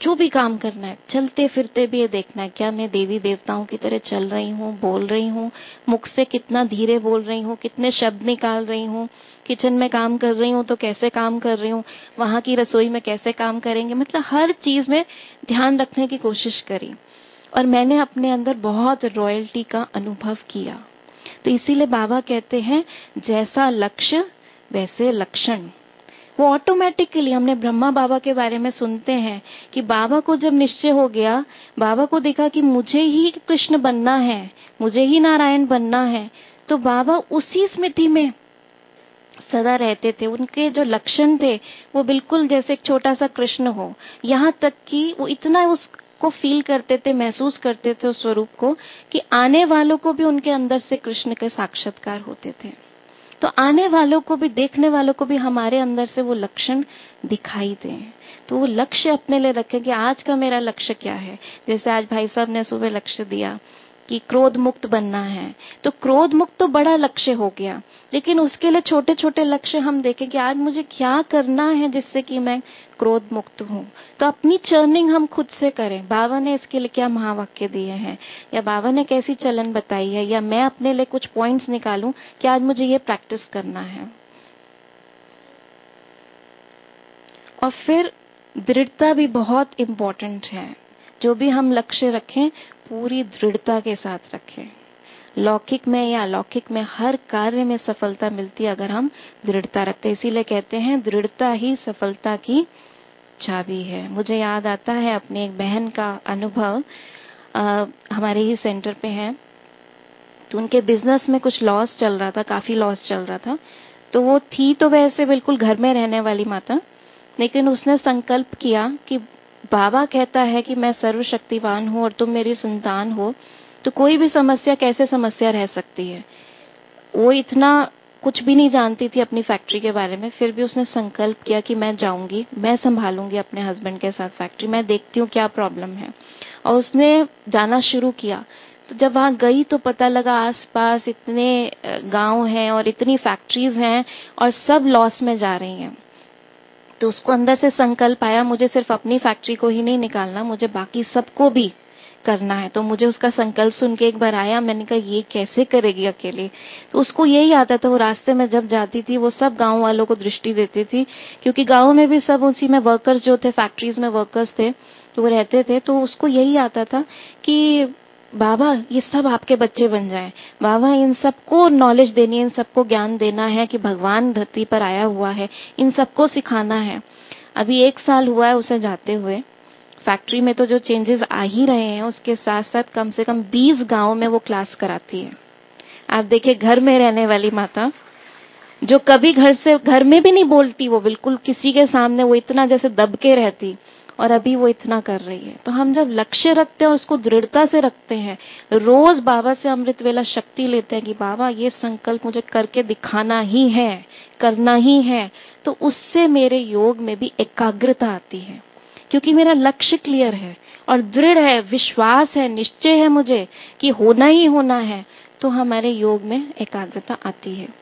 जो भी काम करना है, चलते फिरते भी ये देखना है क्या मैं देवी देवताओं की तरह चल रही हूँ, बोल रही हूँ, मुख से कितना धीरे बोल रही हूँ, कितने शब्द निकाल रही हूँ, किचन में काम कर रही हूँ तो कैसे काम कर रही हूँ, वहां की रसोई में कैसे काम करेंगे, मतलब हर चीज में ध्यान रखने की कोशिश करी। और मैंने अपने अंदर बहुत रॉयल्टी का अनुभव किया। तो इसीलिए बाबा कहते हैं जैसा लक्ष्य वैसे लक्षण। वो ऑटोमेटिकली, हमने ब्रह्मा बाबा के बारे में सुनते हैं कि बाबा को जब निश्चय हो गया, बाबा को देखा कि मुझे ही कृष्ण बनना है, मुझे ही नारायण बनना है, तो बाबा उसी स्मृति में सदा रहते थे। उनके जो लक्षण थे वो बिल्कुल जैसे एक छोटा सा कृष्ण हो, यहाँ तक कि वो इतना उसको फील करते थे, महसूस करते थे उस स्वरूप को, कि आने वालों को भी उनके अंदर से कृष्ण के साक्षात्कार होते थे। तो आने वालों को भी, देखने वालों को भी हमारे अंदर से वो लक्षण दिखाई दें। तो वो लक्ष्य अपने लिए रखें कि आज का मेरा लक्ष्य क्या है। जैसे आज भाई साहब ने सुबह लक्ष्य दिया कि क्रोध मुक्त बनना है, तो क्रोध मुक्त तो बड़ा लक्ष्य हो गया, लेकिन उसके लिए छोटे छोटे लक्ष्य हम देखें कि आज मुझे क्या करना है जिससे कि मैं क्रोध मुक्त हूं। तो अपनी चर्निंग हम खुद से करें। बाबा ने इसके लिए क्या महावाक्य दिए हैं, या बाबा ने कैसी चलन बताई है, या मैं अपने लिए कुछ पॉइंट्स निकालूं कि आज मुझे ये प्रैक्टिस करना है। और फिर दृढ़ता भी बहुत इंपॉर्टेंट है। जो भी हम लक्ष्य रखें पूरी दृढ़ता के साथ रखें। लौकिक में या अलौकिक में हर कार्य में सफलता मिलती है अगर हम दृढ़ता रखते हैं। इसीलिए कहते हैं दृढ़ता ही सफलता की चाबी है। मुझे याद आता है अपनी एक बहन का अनुभव, आ, हमारे ही सेंटर पे है, तो उनके बिजनेस में कुछ लॉस चल रहा था, काफी लॉस चल रहा था। तो वो थी तो वैसे बिल्कुल घर में रहने वाली माता, लेकिन उसने संकल्प किया कि बाबा कहता है कि मैं सर्वशक्तिवान हूं और तुम मेरी संतान हो, तो कोई भी समस्या कैसे समस्या रह सकती है। वो इतना कुछ भी नहीं जानती थी अपनी फैक्ट्री के बारे में, फिर भी उसने संकल्प किया कि मैं जाऊंगी, मैं संभालूंगी अपने हस्बैंड के साथ फैक्ट्री, मैं देखती हूँ क्या प्रॉब्लम है। और उसने जाना शुरू किया। तो जब वहां गई तो पता लगा आसपास इतने गांव हैं और इतनी फैक्ट्रीज हैं और सब लॉस में जा रही हैं। तो उसको अंदर से संकल्प आया, मुझे सिर्फ अपनी फैक्ट्री को ही नहीं निकालना, मुझे बाकी सबको भी करना है। तो मुझे उसका संकल्प सुन के एक बार आया, मैंने कहा ये कैसे करेगी अकेले। तो उसको यही आता था, वो रास्ते में जब जाती थी वो सब गांव वालों को दृष्टि देती थी, क्योंकि गांव में भी सब उसी में वर्कर्स जो थे, फैक्ट्रीज में वर्कर्स थे, तो वो रहते थे। तो उसको यही आता था कि बाबा ये सब आपके बच्चे बन जाएं, बाबा इन सबको नॉलेज देनी है, इन सबको ज्ञान देना है कि भगवान धरती पर आया हुआ है, इन सबको सिखाना है। अभी एक साल हुआ है उसे जाते हुए। फैक्ट्री में तो जो चेंजेस आ ही रहे हैं, उसके साथ साथ कम से कम बीस गांव में वो क्लास कराती है। आप देखिए, घर में रहने वाली माता जो कभी घर से, घर में भी नहीं बोलती, वो बिल्कुल किसी के सामने वो इतना जैसे दब के रहती, और अभी वो इतना कर रही है। तो हम जब लक्ष्य रखते हैं और उसको दृढ़ता से रखते हैं, रोज बाबा से अमृत वेला शक्ति लेते हैं कि बाबा ये संकल्प मुझे करके दिखाना ही है, करना ही है, तो उससे मेरे योग में भी एकाग्रता आती है, क्योंकि मेरा लक्ष्य क्लियर है और दृढ़ है, विश्वास है, निश्चय है मुझे कि होना ही होना है। तो हमारे योग में एकाग्रता आती है,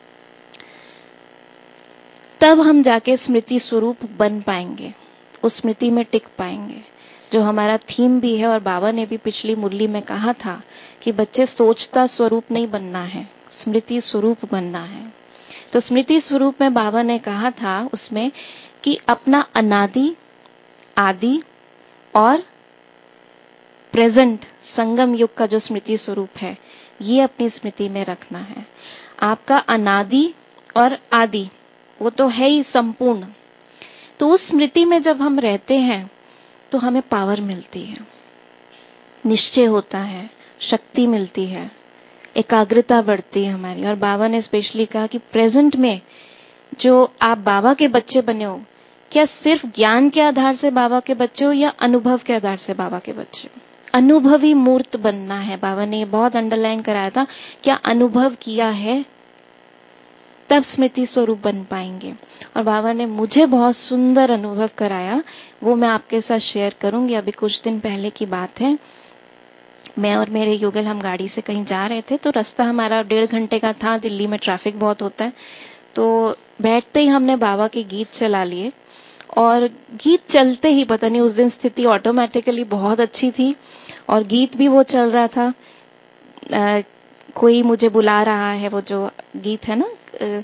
तब हम जाके स्मृति स्वरूप बन पाएंगे, उस स्मृति में टिक पाएंगे, जो हमारा थीम भी है। और बाबा ने भी पिछली मुरली में कहा था कि बच्चे सोचता स्वरूप नहीं बनना है, स्मृति स्वरूप बनना है। तो स्मृति स्वरूप में बाबा ने कहा था उसमें कि अपना अनादि, आदि और प्रेजेंट संगम युग का जो स्मृति स्वरूप है, ये अपनी स्मृति में रखना है। आपका अनादि और आदि वो तो है ही संपूर्ण। तो उस स्मृति में जब हम रहते हैं तो हमें पावर मिलती है, निश्चय होता है, शक्ति मिलती है, एकाग्रता बढ़ती है हमारी। और बाबा ने स्पेशली कहा कि प्रेजेंट में जो आप बाबा के बच्चे बने हो, क्या सिर्फ ज्ञान के आधार से बाबा के बच्चे हो या अनुभव के आधार से बाबा के बच्चे हो? अनुभवी मूर्त बनना है। बाबा ने ये बहुत अंडरलाइन कराया था, क्या अनुभव किया है तब स्मृति स्वरूप बन पाएंगे। और बाबा ने मुझे बहुत सुंदर अनुभव कराया, वो मैं आपके साथ शेयर करूंगी। अभी कुछ दिन पहले की बात है, मैं और मेरे युगल हम गाड़ी से कहीं जा रहे थे, तो रास्ता हमारा डेढ़ घंटे का था, दिल्ली में ट्रैफिक बहुत होता है। तो बैठते ही हमने बाबा के गीत चला लिए और गीत चलते ही पता नहीं उस दिन स्थिति ऑटोमेटिकली बहुत अच्छी थी और गीत भी वो चल रहा था। आ, कोई मुझे बुला रहा है, वो जो गीत है ना, आ,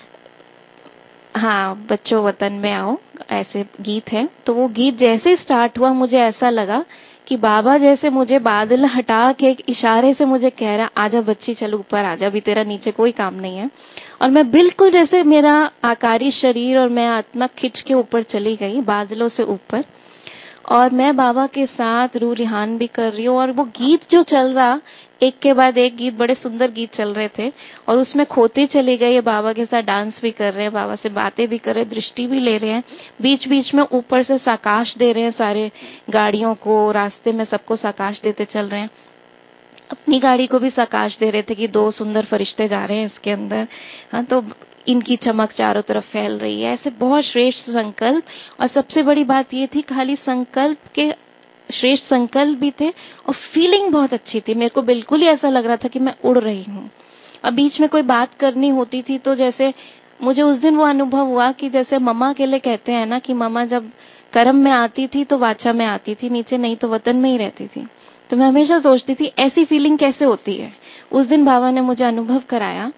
हाँ, बच्चों वतन में आओ, ऐसे गीत है। तो वो गीत जैसे स्टार्ट हुआ मुझे ऐसा लगा कि बाबा जैसे मुझे बादल हटा के एक इशारे से मुझे कह रहा, आजा बच्ची, चल ऊपर आजा, अभी तेरा नीचे कोई काम नहीं है। और मैं बिल्कुल जैसे मेरा आकारी शरीर और मैं आत्मा खिंच के ऊपर चली गई, बादलों से ऊपर, और मैं बाबा के साथ रूह रिहान भी कर रही हूँ। और वो गीत जो चल रहा, एक के बाद एक गीत, बड़े सुंदर गीत चल रहे थे, और उसमें खोते चले गए, बाबा के साथ डांस भी कर रहे हैं, बाबा से बातें भी कर रहे हैं, दृष्टि भी ले रहे हैं, बीच बीच में ऊपर से साकाश दे रहे हैं, सारे गाड़ियों को, रास्ते में सबको साकाश देते चल रहे हैं। अपनी गाड़ी को भी साकाश दे रहे थे कि दो सुंदर फरिश्ते जा रहे हैं इसके अंदर, हाँ, तो इनकी चमक चारों तरफ फैल रही है। ऐसे बहुत श्रेष्ठ संकल्प। और सबसे बड़ी बात ये थी, खाली संकल्प के श्रेष्ठ संकल्प भी थे और फीलिंग बहुत अच्छी थी। मेरे को बिल्कुल ही ऐसा लग रहा था कि मैं उड़ रही हूँ। अब बीच में कोई बात करनी होती थी तो जैसे मुझे उस दिन वो अनुभव हुआ कि जैसे मम्मा के लिए कहते हैं ना कि मम्मा जब कर्म में आती थी तो वाचा में आती थी, नीचे नहीं तो वतन में ही रहती थी। तो मैं हमेशा सोचती थी ऐसी फीलिंग कैसे होती है। उस दिन बाबा ने मुझे अनुभव कराया।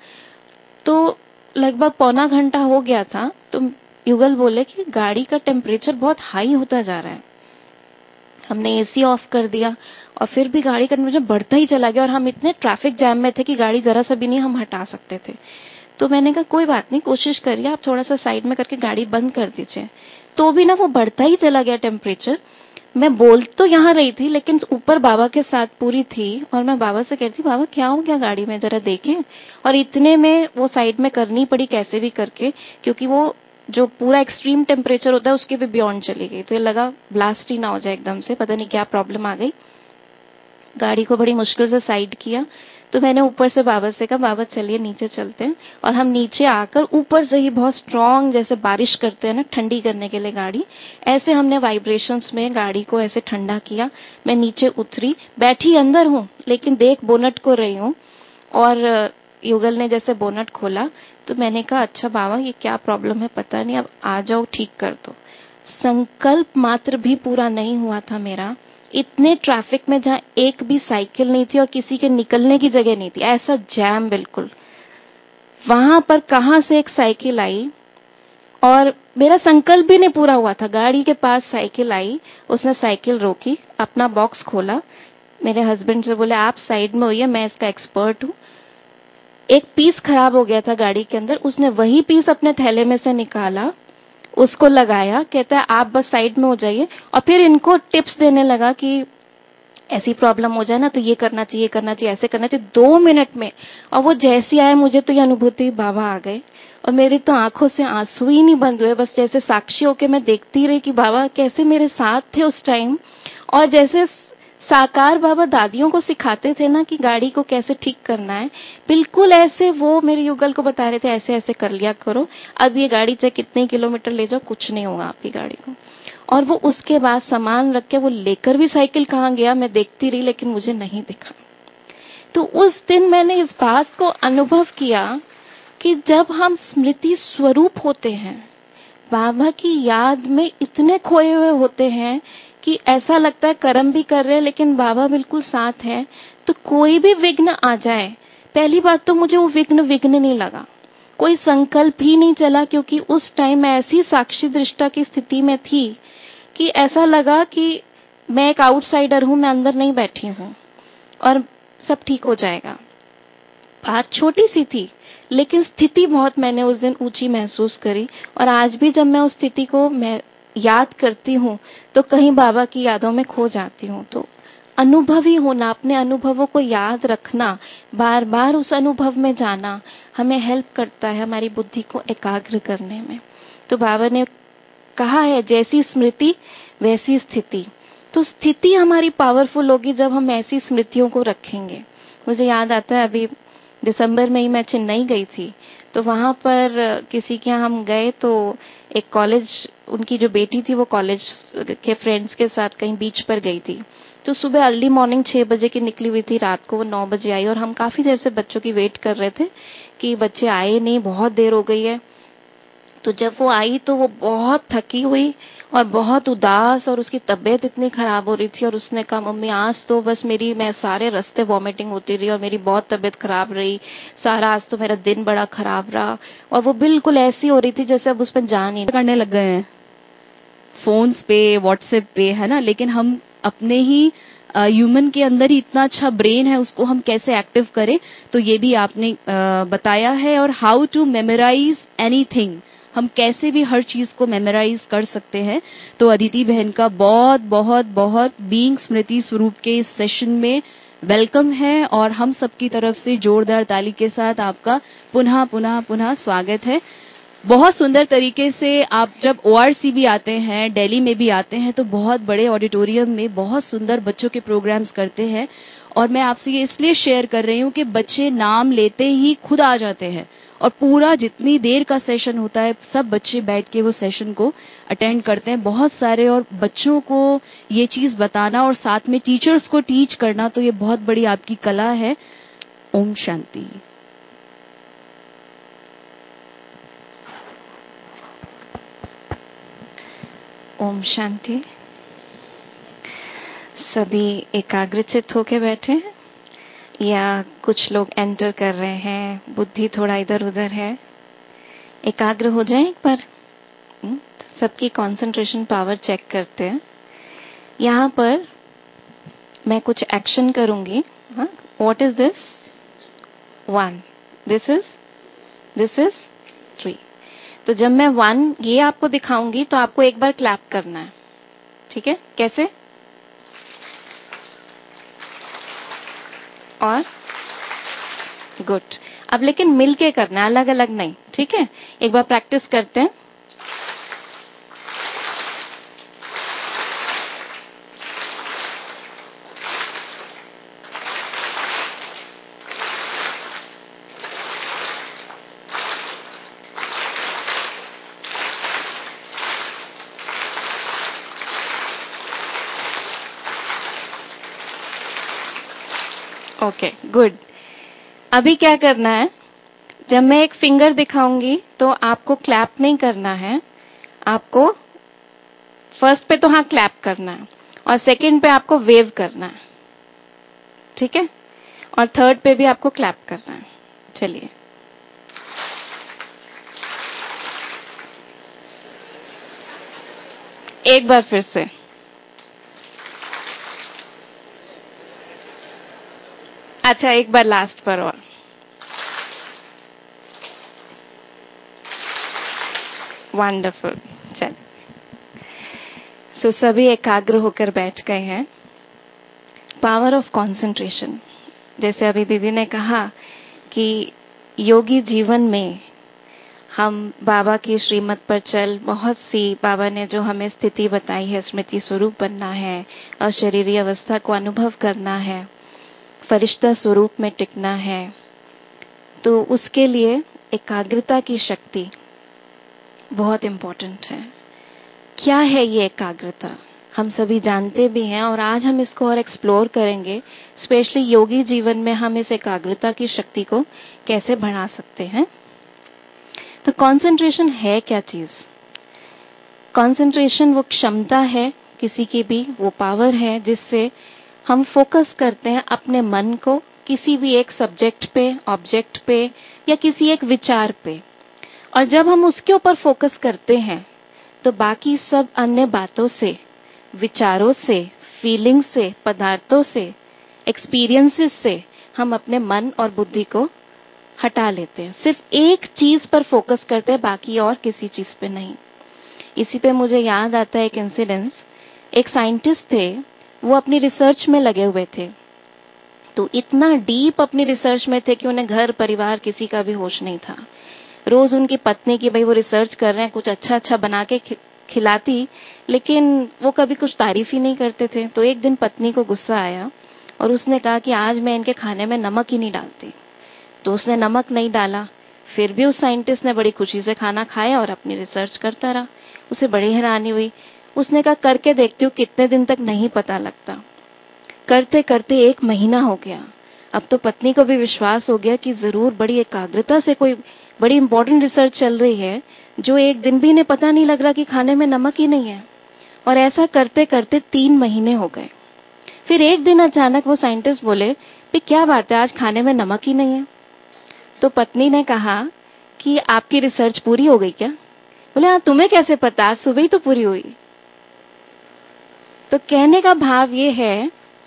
तो लगभग पौना घंटा हो गया था तो युगल बोले कि गाड़ी का टेम्परेचर बहुत हाई होता जा रहा है। हमने एसी ऑफ कर दिया और फिर भी गाड़ी का टेम्परेचर बढ़ता ही चला गया और हम इतने ट्रैफिक जैम में थे कि गाड़ी जरा सा भी नहीं हम हटा सकते थे। तो मैंने कहा कोई बात नहीं, कोशिश करिए, आप थोड़ा सा साइड में करके गाड़ी बंद कर दीजिए। तो भी ना वो बढ़ता ही चला गया टेम्परेचर। मैं बोल तो यहाँ रही थी लेकिन ऊपर बाबा के साथ पूरी थी और मैं बाबा से कहती, बाबा क्या हो गया गाड़ी में, जरा देखें। और इतने में वो साइड में करनी पड़ी कैसे भी करके, क्योंकि वो जो पूरा एक्सट्रीम टेम्परेचर होता है उसके भी बियॉन्ड चली गई। तो ये लगा ब्लास्ट ही ना हो जाए एकदम से, पता नहीं क्या प्रॉब्लम आ गई। गाड़ी को बड़ी मुश्किल से साइड किया। तो मैंने ऊपर से बाबा से कहा, बाबा चलिए नीचे चलते हैं। और हम नीचे आकर ऊपर से ही बहुत स्ट्रांग, जैसे बारिश करते हैं ना ठंडी करने के लिए गाड़ी, ऐसे हमने वाइब्रेशंस में गाड़ी को ऐसे ठंडा किया। मैं नीचे उतरी, बैठी अंदर हूं लेकिन देख बोनट को रही हूं। और युगल ने जैसे बोनट खोला तो मैंने कहा, अच्छा बाबा ये क्या प्रॉब्लम है पता नहीं, अब आ जाओ ठीक कर दो। संकल्प मात्र भी पूरा नहीं हुआ था मेरा, इतने ट्रैफिक में जहां एक भी साइकिल नहीं थी और किसी के निकलने की जगह नहीं थी, ऐसा जैम बिल्कुल, वहां पर कहां से एक साइकिल आई। और मेरा संकल्प भी नहीं पूरा हुआ था, गाड़ी के पास साइकिल आई, उसने साइकिल रोकी, अपना बॉक्स खोला, मेरे हस्बैंड से बोले आप साइड में होइए, मैं इसका एक्सपर्ट हूं। एक पीस खराब हो गया था गाड़ी के अंदर, उसने वही पीस अपने थैले में से निकाला, उसको लगाया, कहता है आप बस साइड में हो जाइए। और फिर इनको टिप्स देने लगा कि ऐसी प्रॉब्लम हो जाए ना तो ये करना चाहिए, करना चाहिए, ऐसे करना चाहिए, दो मिनट में। और वो जैसी आए मुझे तो ये अनुभूति, बाबा आ गए और मेरी तो आंखों से आंसू ही नहीं बंद हुए, बस जैसे साक्षी होके मैं देखती रही कि बाबा कैसे मेरे साथ थे उस टाइम। और जैसे साकार बाबा दादियों को सिखाते थे ना कि गाड़ी को कैसे ठीक करना है, बिल्कुल ऐसे वो मेरे युगल को बता रहे थे, ऐसे ऐसे कर लिया करो, अब ये गाड़ी चाहे कितने किलोमीटर ले जाओ कुछ नहीं होगा आपकी गाड़ी को। और वो उसके बाद सामान रख के वो लेकर भी साइकिल कहाँ गया मैं देखती रही लेकिन मुझे नहीं दिखा। तो उस दिन मैंने इस बात को अनुभव किया कि जब हम स्मृति स्वरूप होते हैं, बाबा की याद में इतने खोए हुए होते हैं कि ऐसा लगता है कर्म भी कर रहे हैं लेकिन बाबा बिल्कुल साथ है, तो कोई भी विघ्न आ जाए, पहली बात तो मुझे वो विघ्न विघ्न नहीं लगा, कोई संकल्प ही नहीं चला, क्योंकि उस टाइम मैं ऐसी साक्षी दृष्टा की स्थिति में थी कि ऐसा लगा कि मैं एक आउटसाइडर हूं, मैं अंदर नहीं बैठी हूं और सब ठीक हो जाएगा। बात छोटी सी थी लेकिन स्थिति बहुत मैंने उस दिन ऊंची महसूस करी। और आज भी जब मैं उस स्थिति को मैं याद करती हूँ तो कहीं बाबा की यादों में खो जाती हूँ। तो अनुभवी होना, अपने अनुभवों को याद रखना, बार बार उस अनुभव में जाना हमें हेल्प करता है हमारी बुद्धि को एकाग्र करने में। तो बाबा ने कहा है, जैसी स्मृति वैसी स्थिति। तो स्थिति हमारी पावरफुल होगी जब हम ऐसी स्मृतियों को रखेंगे। मुझे याद आता है अभी दिसंबर में ही मैं चेन्नई गई थी, तो वहां पर किसी के यहाँ हम गए तो एक कॉलेज, उनकी जो बेटी थी वो कॉलेज के फ्रेंड्स के साथ कहीं बीच पर गई थी। तो सुबह अर्ली मॉर्निंग छह बजे की निकली हुई थी, रात को वो नौ बजे आई और हम काफी देर से बच्चों की वेट कर रहे थे कि बच्चे आए नहीं, बहुत देर हो गई है। तो जब वो आई तो वो बहुत थकी हुई और बहुत उदास, और उसकी तबीयत इतनी खराब हो रही थी, और उसने कहा मम्मी आज तो बस मेरी मैं सारे रास्ते वॉमिटिंग होती रही और मेरी बहुत तबीयत खराब रही, सारा आज तो मेरा दिन बड़ा खराब रहा। और वो बिल्कुल ऐसी हो रही थी जैसे अब उस पर जान ही करने लग गए हैं फोन्स पे, व्हाट्सएप पे, है ना। लेकिन हम अपने ही ह्यूमन के अंदर ही इतना अच्छा ब्रेन है, उसको हम कैसे एक्टिव करें, तो ये भी आपने uh, बताया है। और हाउ टू मेमोराइज एनीथिंग, हम कैसे भी हर चीज को मेमोराइज कर सकते हैं। तो अदिति बहन का बहुत बहुत बहुत बीइंग स्मृति स्वरूप के इस सेशन में वेलकम है, और हम सबकी तरफ से जोरदार ताली के साथ आपका पुनः पुनः पुनः स्वागत है। बहुत सुंदर तरीके से आप जब ओआरसी भी आते हैं, दिल्ली में भी आते हैं, तो बहुत बड़े ऑडिटोरियम में बहुत सुंदर बच्चों के प्रोग्राम्स करते हैं। और मैं आपसे ये इसलिए शेयर कर रही हूँ कि बच्चे नाम लेते ही खुद आ जाते हैं, और पूरा जितनी देर का सेशन होता है सब बच्चे बैठ के वो सेशन को अटेंड करते हैं बहुत सारे। और बच्चों को ये चीज बताना और साथ में टीचर्स को टीच करना, तो ये बहुत बड़ी आपकी कला है। ओम शांति। ओम शांति। सभी एकाग्रचित होके बैठे हैं या कुछ लोग एंटर कर रहे हैं, बुद्धि थोड़ा इधर उधर है? एकाग्र हो जाए एक बार। सबकी कंसंट्रेशन पावर चेक करते हैं। यहाँ पर मैं कुछ एक्शन करूंगी। What is this? One. This is this is three. तो जब मैं वन ये आपको दिखाऊंगी तो आपको एक बार क्लैप करना है, ठीक है? कैसे? और गुड। अब लेकिन मिलके करना है, अलग अलग नहीं, ठीक है? एक बार प्रैक्टिस करते हैं। Okay, good. अभी क्या करना है, जब मैं एक फिंगर दिखाऊंगी तो आपको क्लैप नहीं करना है, आपको फर्स्ट पे तो हाँ क्लैप करना है, और सेकंड पे आपको वेव करना है, ठीक है? और थर्ड पे भी आपको क्लैप करना है। चलिए, एक बार फिर से। अच्छा, एक बार लास्ट पर और। वंडरफुल। चलिए, सो सभी एकाग्र होकर बैठ गए हैं। पावर ऑफ कंसंट्रेशन, जैसे अभी दीदी ने कहा कि योगी जीवन में हम बाबा की श्रीमत पर चल, बहुत सी बाबा ने जो हमें स्थिति बताई है, स्मृति स्वरूप बनना है, अशरीरी अवस्था को अनुभव करना है, फरिश्ता स्वरूप में टिकना है, तो उसके लिए एकाग्रता की शक्ति बहुत इंपॉर्टेंट है। क्या है ये एकाग्रता? हम सभी जानते भी हैं, और आज हम इसको और एक्सप्लोर करेंगे। स्पेशली योगी जीवन में हम इस एकाग्रता की शक्ति को कैसे बढ़ा सकते हैं। तो कंसंट्रेशन है क्या चीज? कंसंट्रेशन वो क्षमता है किसी की भी, वो पावर है जिससे हम फोकस करते हैं अपने मन को किसी भी एक सब्जेक्ट पे, ऑब्जेक्ट पे, या किसी एक विचार पे। और जब हम उसके ऊपर फोकस करते हैं तो बाकी सब अन्य बातों से, विचारों से, फीलिंग से, पदार्थों से, एक्सपीरियंसेस से हम अपने मन और बुद्धि को हटा लेते हैं। सिर्फ एक चीज पर फोकस करते हैं, बाकी और किसी चीज पे नहीं। इसी पे मुझे याद आता है एक इंसिडेंस। एक साइंटिस्ट थे, वो अपनी रिसर्च में लगे हुए थे, तो इतना डीप अपनी रिसर्च में थे कि उन्हें घर परिवार किसी का भी होश नहीं था। रोज उनकी पत्नी की, भाई वो रिसर्च कर रहे हैं, कुछ अच्छा अच्छा बना के खिलाती, लेकिन वो कभी कुछ तारीफ ही नहीं करते थे। तो एक दिन पत्नी को गुस्सा आया और उसने कहा कि आज मैं इनके खाने में नमक ही नहीं डालती। तो उसने नमक नहीं डाला। फिर भी उस साइंटिस्ट ने बड़ी खुशी से खाना खाया और अपनी रिसर्च करता रहा। उसे बड़ी हैरानी हुई। उसने कहा करके देखती हूँ कितने दिन तक नहीं पता लगता। करते करते एक महीना हो गया। अब तो पत्नी को भी विश्वास हो गया कि जरूर बड़ी एकाग्रता से कोई बड़ी इंपॉर्टेंट रिसर्च चल रही है, जो एक दिन भी इन्हें पता नहीं लग रहा कि खाने में नमक ही नहीं है। और ऐसा करते करते तीन महीने हो गए। फिर एक दिन अचानक वो साइंटिस्ट बोले कि क्या बात है, आज खाने में नमक ही नहीं है। तो पत्नी ने कहा कि आपकी रिसर्च पूरी हो गई क्या? बोले हाँ, तुम्हें कैसे पता, आज सुबह ही तो पूरी हुई। तो कहने का भाव ये है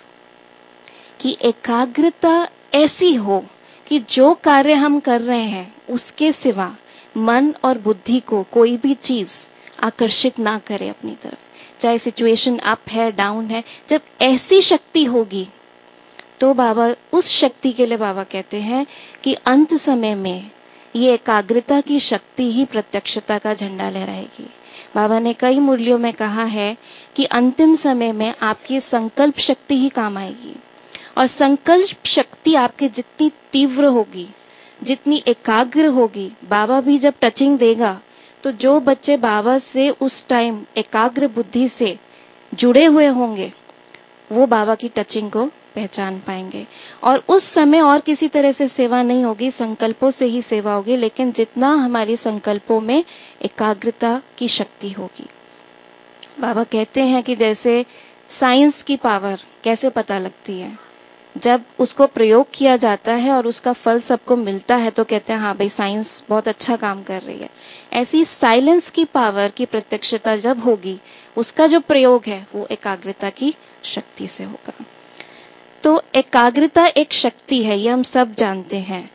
कि एकाग्रता ऐसी हो कि जो कार्य हम कर रहे हैं उसके सिवा मन और बुद्धि को कोई भी चीज आकर्षित ना करे अपनी तरफ, चाहे सिचुएशन अप है डाउन है। जब ऐसी शक्ति होगी तो बाबा, उस शक्ति के लिए बाबा कहते हैं कि अंत समय में ये एकाग्रता की शक्ति ही प्रत्यक्षता का झंडा लहराएगी। बाबा ने कई मुरलियों में कहा है कि अंतिम समय में आपकी संकल्प शक्ति ही काम आएगी। और संकल्प शक्ति आपकी जितनी तीव्र होगी, जितनी एकाग्र होगी, बाबा भी जब टचिंग देगा तो जो बच्चे बाबा से उस टाइम एकाग्र बुद्धि से जुड़े हुए होंगे वो बाबा की टचिंग को पहचान पाएंगे। और उस समय और किसी तरह से सेवा नहीं होगी, संकल्पों से ही सेवा होगी। लेकिन जितना हमारी संकल्पों में एकाग्रता की शक्ति होगी, बाबा कहते हैं कि जैसे साइंस की पावर कैसे पता लगती है, जब उसको प्रयोग किया जाता है और उसका फल सबको मिलता है तो कहते हैं हाँ भाई साइंस बहुत अच्छा काम कर रही है। ऐसी साइलेंस की पावर की प्रत्यक्षता जब होगी, उसका जो प्रयोग है वो एकाग्रता की शक्ति से होगा। तो एकाग्रता एक शक्ति है, ये हम सब जानते हैं।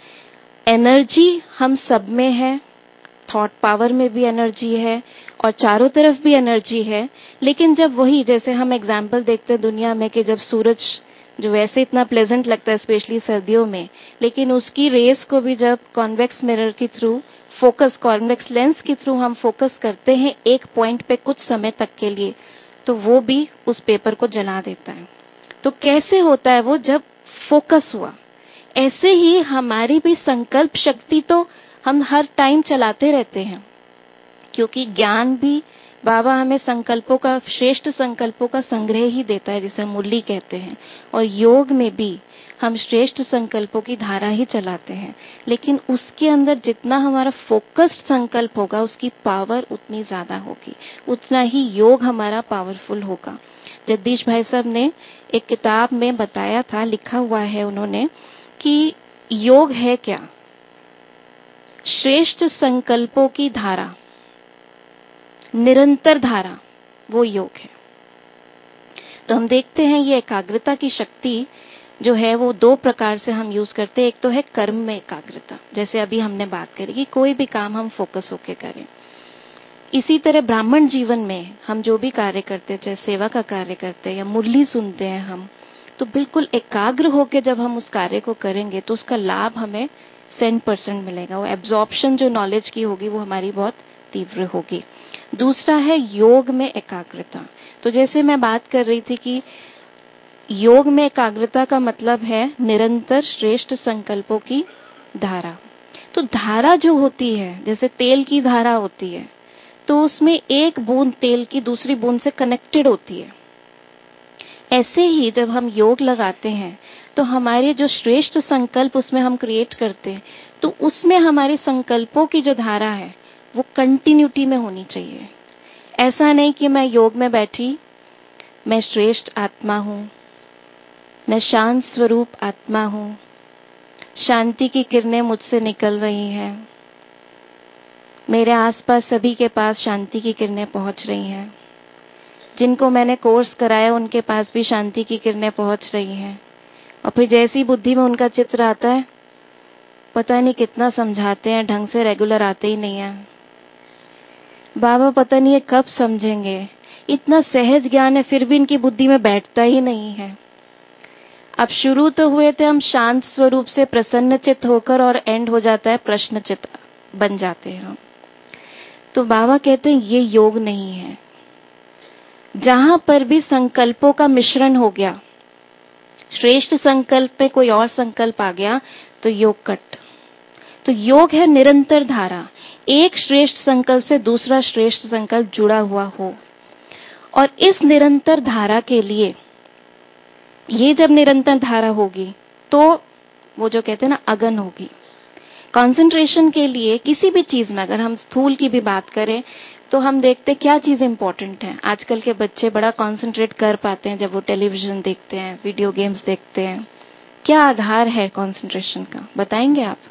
एनर्जी हम सब में है, थॉट पावर में भी एनर्जी है और चारों तरफ भी एनर्जी है। लेकिन जब वही, जैसे हम एग्जाम्पल देखते हैं दुनिया में कि जब सूरज जो वैसे इतना प्लेजेंट लगता है स्पेशली सर्दियों में, लेकिन उसकी रेस को भी जब कॉन्वेक्स मिरर के थ्रू फोकस, कॉन्वेक्स लेंस के थ्रू हम फोकस करते हैं एक पॉइंट पे कुछ समय तक के लिए, तो वो भी उस पेपर को जला देता है। तो कैसे होता है वो? जब फोकस हुआ। ऐसे ही हमारी भी संकल्प शक्ति तो हम हर टाइम चलाते रहते हैं, क्योंकि ज्ञान भी बाबा हमें संकल्पों का, श्रेष्ठ संकल्पों का संग्रह ही देता है, जिसे मुरली कहते हैं। और योग में भी हम श्रेष्ठ संकल्पों की धारा ही चलाते हैं, लेकिन उसके अंदर जितना हमारा फोकस्ड संकल्प होगा उसकी पावर उतनी ज्यादा होगी, उतना ही योग हमारा पावरफुल होगा। जगदीश भाई साहब ने एक किताब में बताया था, लिखा हुआ है उन्होंने, कि योग है क्या? श्रेष्ठ संकल्पों की धारा, निरंतर धारा, वो योग है। तो हम देखते हैं ये एकाग्रता की शक्ति जो है वो दो प्रकार से हम यूज करते हैं। एक तो है कर्म में एकाग्रता, जैसे अभी हमने बात करी कि कोई भी काम हम फोकस होके करें। इसी तरह ब्राह्मण जीवन में हम जो भी कार्य करते हैं, चाहे सेवा का कार्य करते हैं या मुरली सुनते हैं हम, तो बिल्कुल एकाग्र होकर जब हम उस कार्य को करेंगे तो उसका लाभ हमें सेंट परसेंट मिलेगा। वो एब्जॉर्प्शन जो नॉलेज की होगी वो हमारी बहुत तीव्र होगी। दूसरा है योग में एकाग्रता। तो जैसे मैं बात कर रही थी कि योग में एकाग्रता का मतलब है निरंतर श्रेष्ठ संकल्पों की धारा। तो धारा जो होती है, जैसे तेल की धारा होती है, तो उसमें एक बूंद तेल की दूसरी बूंद से कनेक्टेड होती है। ऐसे ही जब हम योग लगाते हैं तो हमारे जो श्रेष्ठ संकल्प उसमें हम क्रिएट करते हैं, तो उसमें हमारे संकल्पों की जो धारा है वो कंटिन्यूटी में होनी चाहिए। ऐसा नहीं कि मैं योग में बैठी, मैं श्रेष्ठ आत्मा हूं, मैं शांत स्वरूप आत्मा हूं, शांति की किरणें मुझसे निकल रही हैं, मेरे आसपास सभी के पास शांति की किरणें पहुंच रही हैं, जिनको मैंने कोर्स कराया उनके पास भी शांति की किरणें पहुंच रही हैं। और फिर जैसी बुद्धि में उनका चित्र आता है, पता नहीं कितना समझाते हैं, ढंग से रेगुलर आते ही नहीं है। बाबा पता नहीं ये कब समझेंगे, इतना सहज ज्ञान है फिर भी इनकी बुद्धि में बैठता ही नहीं है। अब शुरू तो हुए थे हम शांत स्वरूप से प्रसन्न चित्त होकर, और एंड हो जाता है प्रश्न चित्त बन जाते हैं हम। तो बाबा कहते हैं ये योग नहीं है। जहां पर भी संकल्पों का मिश्रण हो गया, श्रेष्ठ संकल्प पे कोई और संकल्प आ गया, तो योग कट। तो योग है निरंतर धारा, एक श्रेष्ठ संकल्प से दूसरा श्रेष्ठ संकल्प जुड़ा हुआ हो। और इस निरंतर धारा के लिए, ये जब निरंतर धारा होगी तो वो जो कहते हैं ना अगन होगी। कंसंट्रेशन के लिए किसी भी चीज में, अगर हम स्थूल की भी बात करें तो हम देखते क्या चीज इंपॉर्टेंट है। आजकल के बच्चे बड़ा कंसंट्रेट कर पाते हैं जब वो टेलीविजन देखते हैं, वीडियो गेम्स देखते हैं। क्या आधार है कंसंट्रेशन का, बताएंगे आप?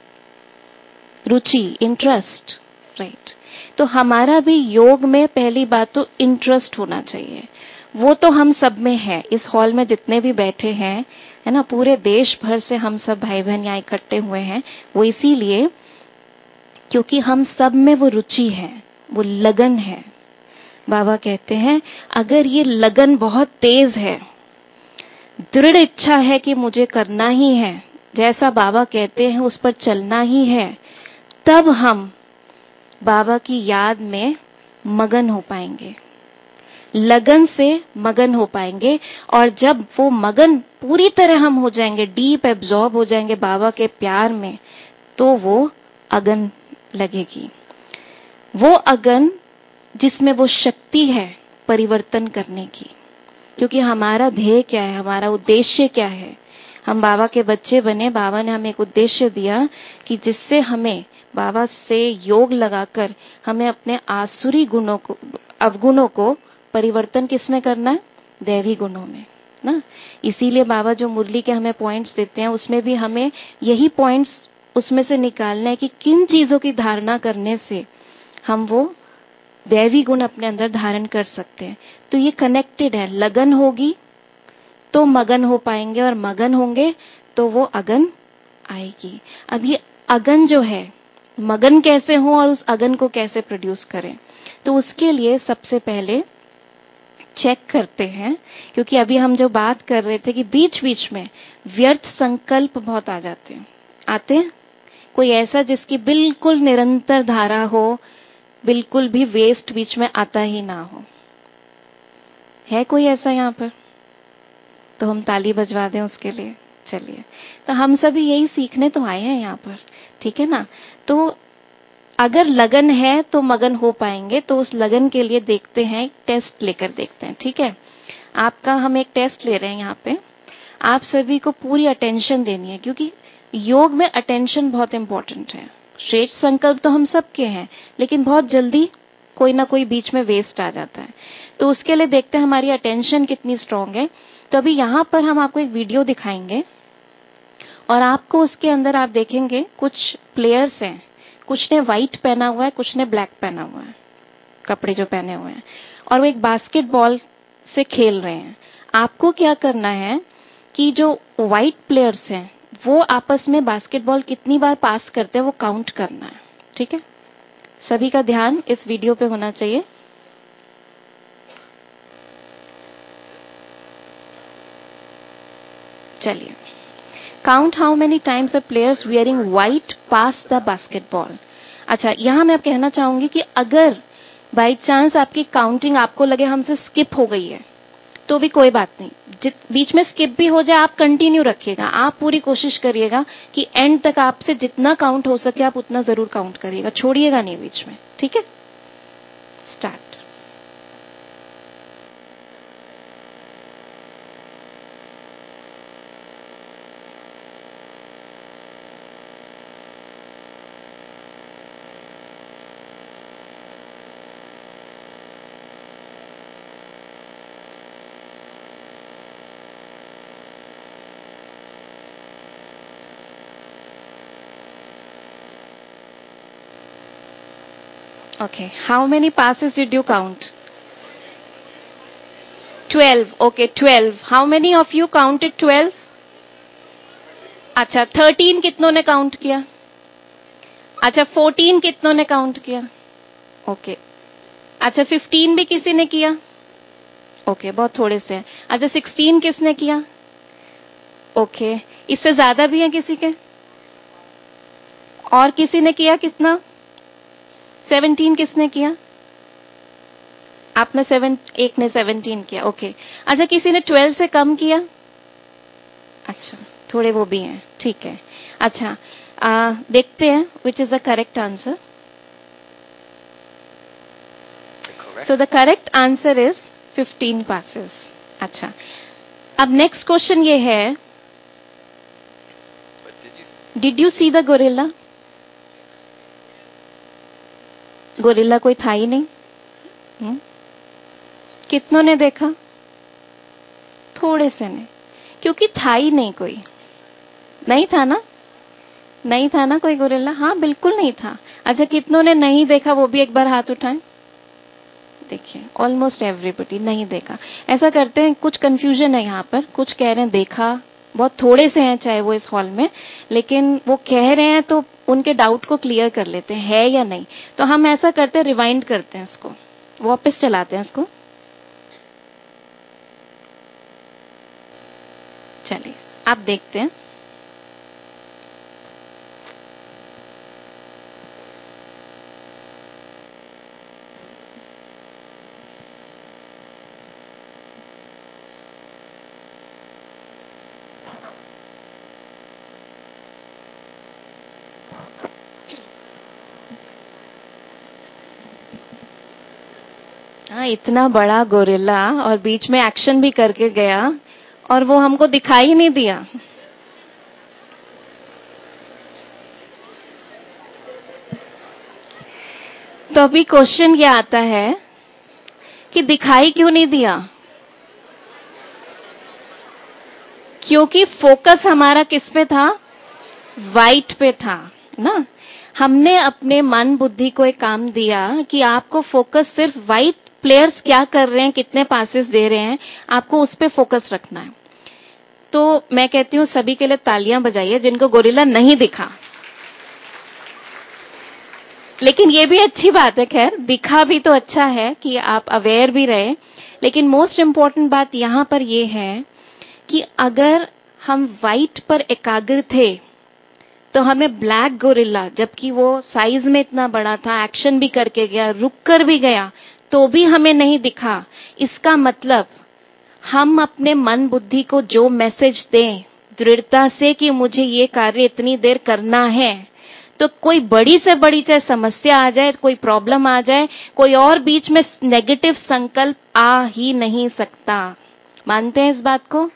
रुचि, इंटरेस्ट, राइट। तो हमारा भी योग में पहली बात तो इंटरेस्ट होना चाहिए। वो तो हम सब में है, इस हॉल में जितने भी बैठे हैं, है ना, पूरे देश भर से हम सब भाई बहन यहाँ इकट्ठे हुए हैं, वो इसीलिए क्योंकि हम सब में वो रुचि है, वो लगन है। बाबा कहते हैं अगर ये लगन बहुत तेज है, दृढ़ इच्छा है कि मुझे करना ही है, जैसा बाबा कहते हैं उस पर चलना ही है, तब हम बाबा की याद में मगन हो पाएंगे, लगन से मगन हो पाएंगे। और जब वो मगन पूरी तरह हम हो जाएंगे, डीप एब्जॉर्ब हो जाएंगे बाबा के प्यार में, तो वो अगन लगेगी। वो अगन जिसमें वो शक्ति है परिवर्तन करने की। क्योंकि हमारा ध्येय क्या है, हमारा उद्देश्य क्या है? हम बाबा के बच्चे बने, बाबा ने हमें एक उद्देश्य दिया कि जिससे हमें बाबा से योग लगाकर हमें अपने आसुरी गुणों को, अवगुणों को परिवर्तन किसमें करना है? दैवी गुणों में ना। इसीलिए बाबा जो मुरली के हमें पॉइंट्स देते हैं उसमें भी हमें यही पॉइंट्स उसमें से निकालना है कि किन चीजों की धारणा करने से हम वो दैवी गुण अपने अंदर धारण कर सकते हैं। तो ये कनेक्टेड है। लगन होगी तो मगन हो पाएंगे, और मगन होंगे तो वो अगन आएगी। अब ये अगन जो है, मगन कैसे हो और उस अगन को कैसे प्रोड्यूस करें, तो उसके लिए सबसे पहले चेक करते हैं। क्योंकि अभी हम जो बात कर रहे थे कि बीच बीच में व्यर्थ संकल्प बहुत आ जाते हैं, आते हैं। कोई ऐसा जिसकी बिल्कुल निरंतर धारा हो, बिल्कुल भी वेस्ट बीच में आता ही ना हो, है कोई ऐसा यहाँ पर? तो हम ताली बजवा दें उसके लिए। चलिए, तो हम सभी यही सीखने तो आए हैं यहाँ पर, ठीक है ना। तो अगर लगन है तो मगन हो पाएंगे। तो उस लगन के लिए देखते हैं, एक टेस्ट लेकर देखते हैं, ठीक है। आपका हम एक टेस्ट ले रहे हैं यहाँ पे। आप सभी को पूरी अटेंशन देनी है, क्योंकि योग में अटेंशन बहुत इंपॉर्टेंट है। श्रेष्ठ संकल्प तो हम सबके हैं, लेकिन बहुत जल्दी कोई ना कोई बीच में वेस्ट आ जाता है। तो उसके लिए देखते हैं हमारी अटेंशन कितनी स्ट्रांग है। तो अभी यहाँ पर हम आपको एक वीडियो दिखाएंगे, और आपको उसके अंदर आप देखेंगे कुछ प्लेयर्स हैं, कुछ ने व्हाइट पहना हुआ है, कुछ ने ब्लैक पहना हुआ है, कपड़े जो पहने हुए हैं, और वो एक बास्केटबॉल से खेल रहे हैं। आपको क्या करना है कि जो व्हाइट प्लेयर्स हैं वो आपस में बास्केटबॉल कितनी बार पास करते हैं वो काउंट करना है, ठीक है। सभी का ध्यान इस वीडियो पे होना चाहिए। चलिए, count how many times the players wearing white pass the basketball. अच्छा, यहां मैं कहना चाहूंगी कि अगर बाई चांस आपकी काउंटिंग आपको लगे हमसे स्किप हो गई है तो भी कोई बात नहीं, जित बीच में स्किप भी हो जाए आप कंटिन्यू रखिएगा। आप पूरी कोशिश करिएगा कि एंड तक आपसे जितना काउंट हो सके आप उतना जरूर काउंट करिएगा, छोड़िएगा नहीं बीच में, ठीक है। Start. Okay. How many passes did you count? twelve. Okay, twelve. How many of you counted twelve? अच्छा, thirteen कितनों ने काउंट किया? अच्छा, fourteen कितनों ने काउंट किया? ओके। अच्छा, fifteen भी किसी ने किया? ओके, बहुत थोड़े से हैं। अच्छा, sixteen किसने किया? ओके, इससे ज्यादा भी है किसी के? और किसी ने किया कितना? सेवनटीन किसने किया? आपने सेवन, एक ने सेवनटीन किया। ओके। अच्छा, किसी ने ट्वेल्व से कम किया? अच्छा, थोड़े वो भी हैं, ठीक है। अच्छा, आ, देखते हैं which is the correct answer. So the correct answer is fifteen passes. अच्छा, अब नेक्स्ट क्वेश्चन ये है, did you see the gorilla? Gorilla कोई था ही नहीं। हुँ? कितनों ने देखा? थोड़े से ने, क्योंकि था ही नहीं कोई। नहीं था ना? नहीं था ना कोई गोरिल्ला? हाँ, बिल्कुल नहीं था। अच्छा, कितनों ने नहीं देखा वो भी एक बार हाथ उठाएं। देखिए, ऑलमोस्ट एवरीबॉडी नहीं देखा। ऐसा करते हैं, कुछ कंफ्यूजन है यहाँ पर। कुछ कह रहे हैं देखा, बहुत थोड़े से हैं चाहे वो इस हॉल में, लेकिन वो कह रहे हैं तो उनके डाउट को क्लियर कर लेते हैं, है या नहीं। तो हम ऐसा करते हैं, रिवाइंड करते हैं इसको, वापस चलाते हैं इसको। चलिए, आप देखते हैं। हाँ, इतना बड़ा गोरिल्ला और बीच में एक्शन भी करके गया और वो हमको दिखाई ही नहीं दिया। तो अभी क्वेश्चन ये आता है कि दिखाई क्यों नहीं दिया? क्योंकि फोकस हमारा किस पे था? वाइट पे था ना। हमने अपने मन बुद्धि को एक काम दिया कि आपको फोकस सिर्फ वाइट प्लेयर्स क्या कर रहे हैं, कितने पासेस दे रहे हैं, आपको उस पे फोकस रखना है। तो मैं कहती हूँ सभी के लिए तालियां बजाइए जिनको गोरिल्ला नहीं दिखा। लेकिन ये भी अच्छी बात है, खैर दिखा भी तो अच्छा है कि आप अवेयर भी रहे। लेकिन मोस्ट इंपॉर्टेंट बात यहां पर ये है कि अगर हम वाइट पर एकाग्र थे तो हमें ब्लैक गोरिल्ला, जबकि वो साइज में इतना बड़ा था, एक्शन भी करके गया, रुक कर भी गया, तो भी हमें नहीं दिखा। इसका मतलब हम अपने मन बुद्धि को जो मैसेज दें दृढ़ता से कि मुझे ये कार्य इतनी देर करना है, तो कोई बड़ी से बड़ी चाहे समस्या आ जाए, कोई प्रॉब्लम आ जाए, कोई और बीच में नेगेटिव संकल्प आ ही नहीं सकता। मानते हैं इस बात को?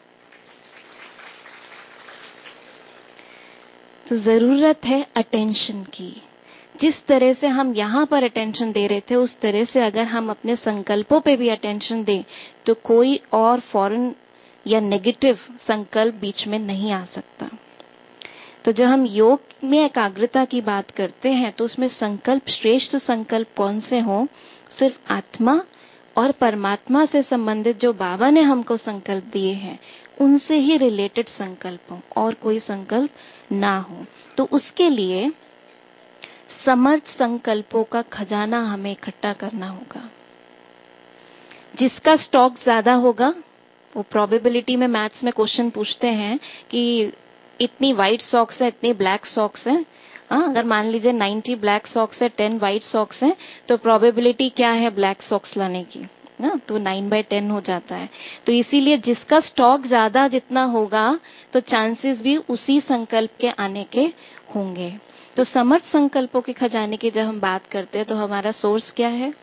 तो जरूरत है अटेंशन की। जिस तरह से हम यहां पर अटेंशन दे रहे थे, उस तरह से अगर हम अपने संकल्पों पे भी अटेंशन दें तो कोई और फॉरेन या नेगेटिव संकल्प बीच में नहीं आ सकता। तो जब हम योग में एकाग्रता की बात करते हैं तो उसमें संकल्प, श्रेष्ठ संकल्प कौन से हों? सिर्फ आत्मा और परमात्मा से संबंधित जो बाबा ने हमको संकल्प दिए हैं उनसे ही रिलेटेड संकल्प हो, और कोई संकल्प ना हो। तो उसके लिए समर्थ संकल्पों का खजाना हमें इकट्ठा करना होगा। जिसका स्टॉक ज्यादा होगा, वो प्रोबेबिलिटी में मैथ्स में क्वेश्चन पूछते हैं कि इतनी व्हाइट सॉक्स है, इतनी ब्लैक सॉक्स है। हाँ, अगर मान लीजिए नब्बे ब्लैक सॉक्स है, दस व्हाइट सॉक्स है, तो प्रोबेबिलिटी क्या है ब्लैक सॉक्स लाने की? ना, तो नौ बाय दस हो जाता है। तो इसीलिए जिसका स्टॉक ज्यादा जितना होगा तो चांसेस भी उसी संकल्प के आने के होंगे। तो समर्थ संकल्पों के खजाने की जब हम बात करते हैं तो हमारा सोर्स क्या है?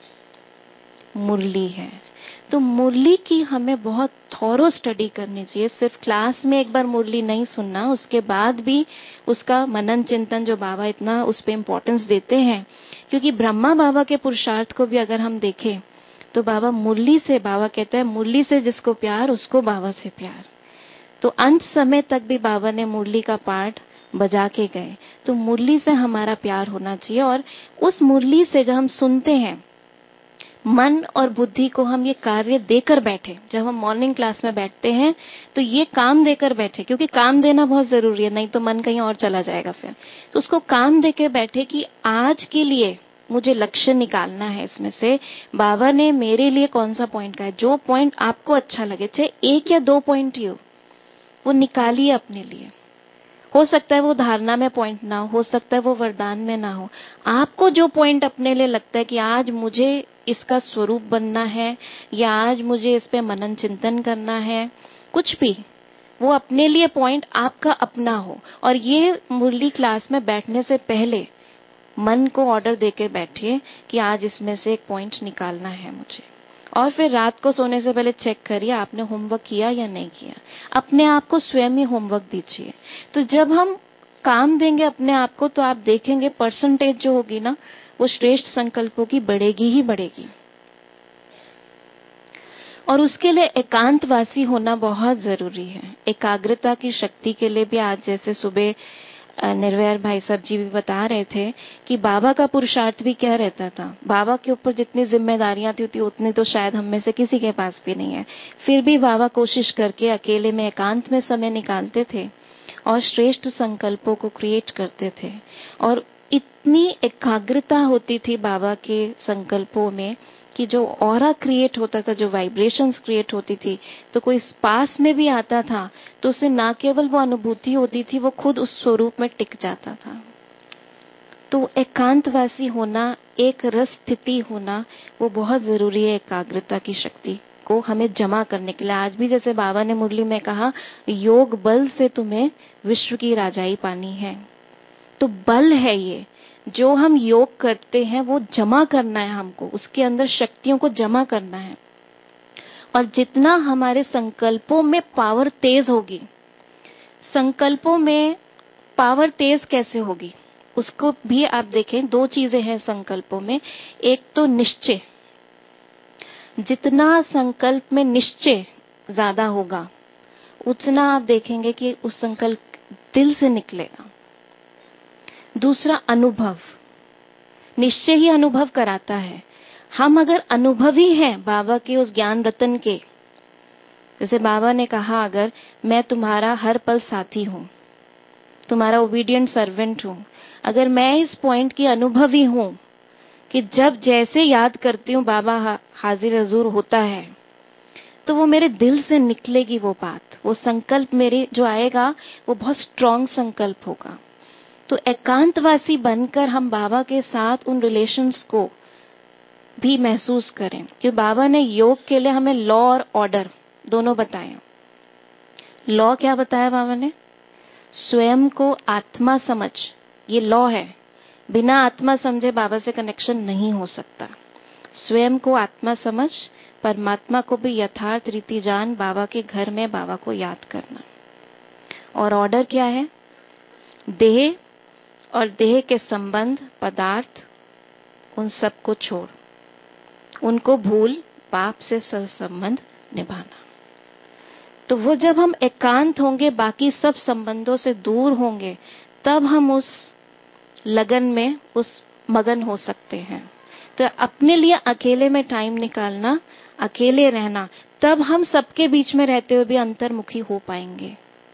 मुरली है। तो मुरली की हमें बहुत थॉरो स्टडी करनी चाहिए। सिर्फ क्लास में एक बार मुरली नहीं सुनना, उसके बाद भी उसका मनन चिंतन जो बाबा इतना उस पे इम्पोर्टेंस देते हैं। क्योंकि ब्रह्मा बाबा के पुरुषार्थ को भी अगर हम देखें तो बाबा मुरली से, बाबा कहते हैं मुरली से जिसको प्यार उसको बाबा से प्यार। तो अंत समय तक भी बाबा ने मुरली का पाठ बजा के गए। तो मुरली से हमारा प्यार होना चाहिए। और उस मुरली से जब हम सुनते हैं, मन और बुद्धि को हम ये कार्य देकर बैठे, जब हम मॉर्निंग क्लास में बैठते हैं तो ये काम देकर बैठे, क्योंकि काम देना बहुत जरूरी है, नहीं तो मन कहीं और चला जाएगा फिर। तो उसको काम देकर बैठे कि आज के लिए मुझे लक्ष्य निकालना है, इसमें से बाबा ने मेरे लिए कौन सा पॉइंट का है। जो पॉइंट आपको अच्छा लगे, चाहे एक या दो पॉइंट ही हो, वो निकालिए अपने लिए। हो सकता है वो धारणा में पॉइंट ना हो, हो सकता है वो वरदान में ना हो। आपको जो पॉइंट अपने लिए लगता है कि आज मुझे इसका स्वरूप बनना है या आज मुझे इस पे मनन चिंतन करना है, कुछ भी, वो अपने लिए पॉइंट आपका अपना हो। और ये मुरली क्लास में बैठने से पहले मन को ऑर्डर देके बैठिए कि आज इसमें से एक पॉइंट निकालना है मुझे। और फिर रात को सोने से पहले चेक करिए आपने होमवर्क किया या नहीं किया। अपने आप को स्वयं ही होमवर्क दीजिए। तो जब हम काम देंगे अपने आप को तो आप देखेंगे परसेंटेज जो होगी ना वो श्रेष्ठ संकल्पों की बढ़ेगी ही बढ़ेगी। और उसके लिए एकांतवासी होना बहुत जरूरी है। एकाग्रता की शक्ति के लिए भी आज जैसे सुबह निर्वैर भाई साहब जी भी बता रहे थे कि बाबा का पुरुषार्थ भी क्या रहता था। बाबा के ऊपर जितनी जिम्मेदारियां थी उतनी तो शायद हम में से किसी के पास भी नहीं है। फिर भी बाबा कोशिश करके अकेले में एकांत में समय निकालते थे और श्रेष्ठ संकल्पों को क्रिएट करते थे। और इतनी एकाग्रता होती थी बाबा के संकल्पों में कि जो ऑरा क्रिएट होता था, जो वाइब्रेशंस क्रिएट होती थी, तो कोई पास में भी आता था तो उसे ना केवल वो अनुभूति होती थी, वो खुद उस स्वरूप में टिक जाता था। तो एकांतवासी होना, एक रस स्थिति होना, वो बहुत जरूरी है एकाग्रता की शक्ति को हमें जमा करने के लिए। आज भी जैसे बाबा ने मुरली में कहा, योग बल से तुम्हें विश्व की राजाई पानी है। तो बल है ये, जो हम योग करते हैं वो जमा करना है हमको, उसके अंदर शक्तियों को जमा करना है। और जितना हमारे संकल्पों में पावर तेज होगी, संकल्पों में पावर तेज कैसे होगी उसको भी आप देखें। दो चीजें हैं संकल्पों में। एक तो निश्चय, जितना संकल्प में निश्चय ज्यादा होगा उतना आप देखेंगे कि उस संकल्प दिल से निकलेगा। दूसरा अनुभव, निश्चय ही अनुभव कराता है। हम अगर अनुभवी हैं बाबा के उस ज्ञान रतन के, जैसे बाबा ने कहा, अगर मैं तुम्हारा हर पल साथी हूं, तुम्हारा ओबीडिएंट सर्वेंट हूं, अगर मैं इस पॉइंट की अनुभवी हूं कि जब जैसे याद करती हूं बाबा हा, हाजिर हजूर होता है, तो वो मेरे दिल से निकलेगी वो बात, वो संकल्प मेरे जो आएगा वो बहुत स्ट्रांग संकल्प होगा। तो एकांतवासी बनकर हम बाबा के साथ उन रिलेशंस को भी महसूस करें। कि बाबा ने योग के लिए हमें लॉ और ऑर्डर दोनों बताए। लॉ क्या बताया बाबा ने? स्वयं को आत्मा समझ, ये लॉ है। बिना आत्मा समझे बाबा से कनेक्शन नहीं हो सकता। स्वयं को आत्मा समझ, परमात्मा को भी यथार्थ रीति जान, बाबा के घर में बाबा को याद करना। और ऑर्डर क्या है? देह और देह के संबंध, पदार्थ, उन सबको छोड़, उनको भूल, पाप से संबंध निभाना। तो वो जब हम एकांत होंगे, बाकी सब संबंधों से दूर होंगे, तब हम उस लगन में, उस मगन हो सकते हैं। तो अपने लिए अकेले में टाइम निकालना, अकेले रहना, तब हम सबके बीच में रहते हुए भी अंतर्मुखी हो पाएंगे।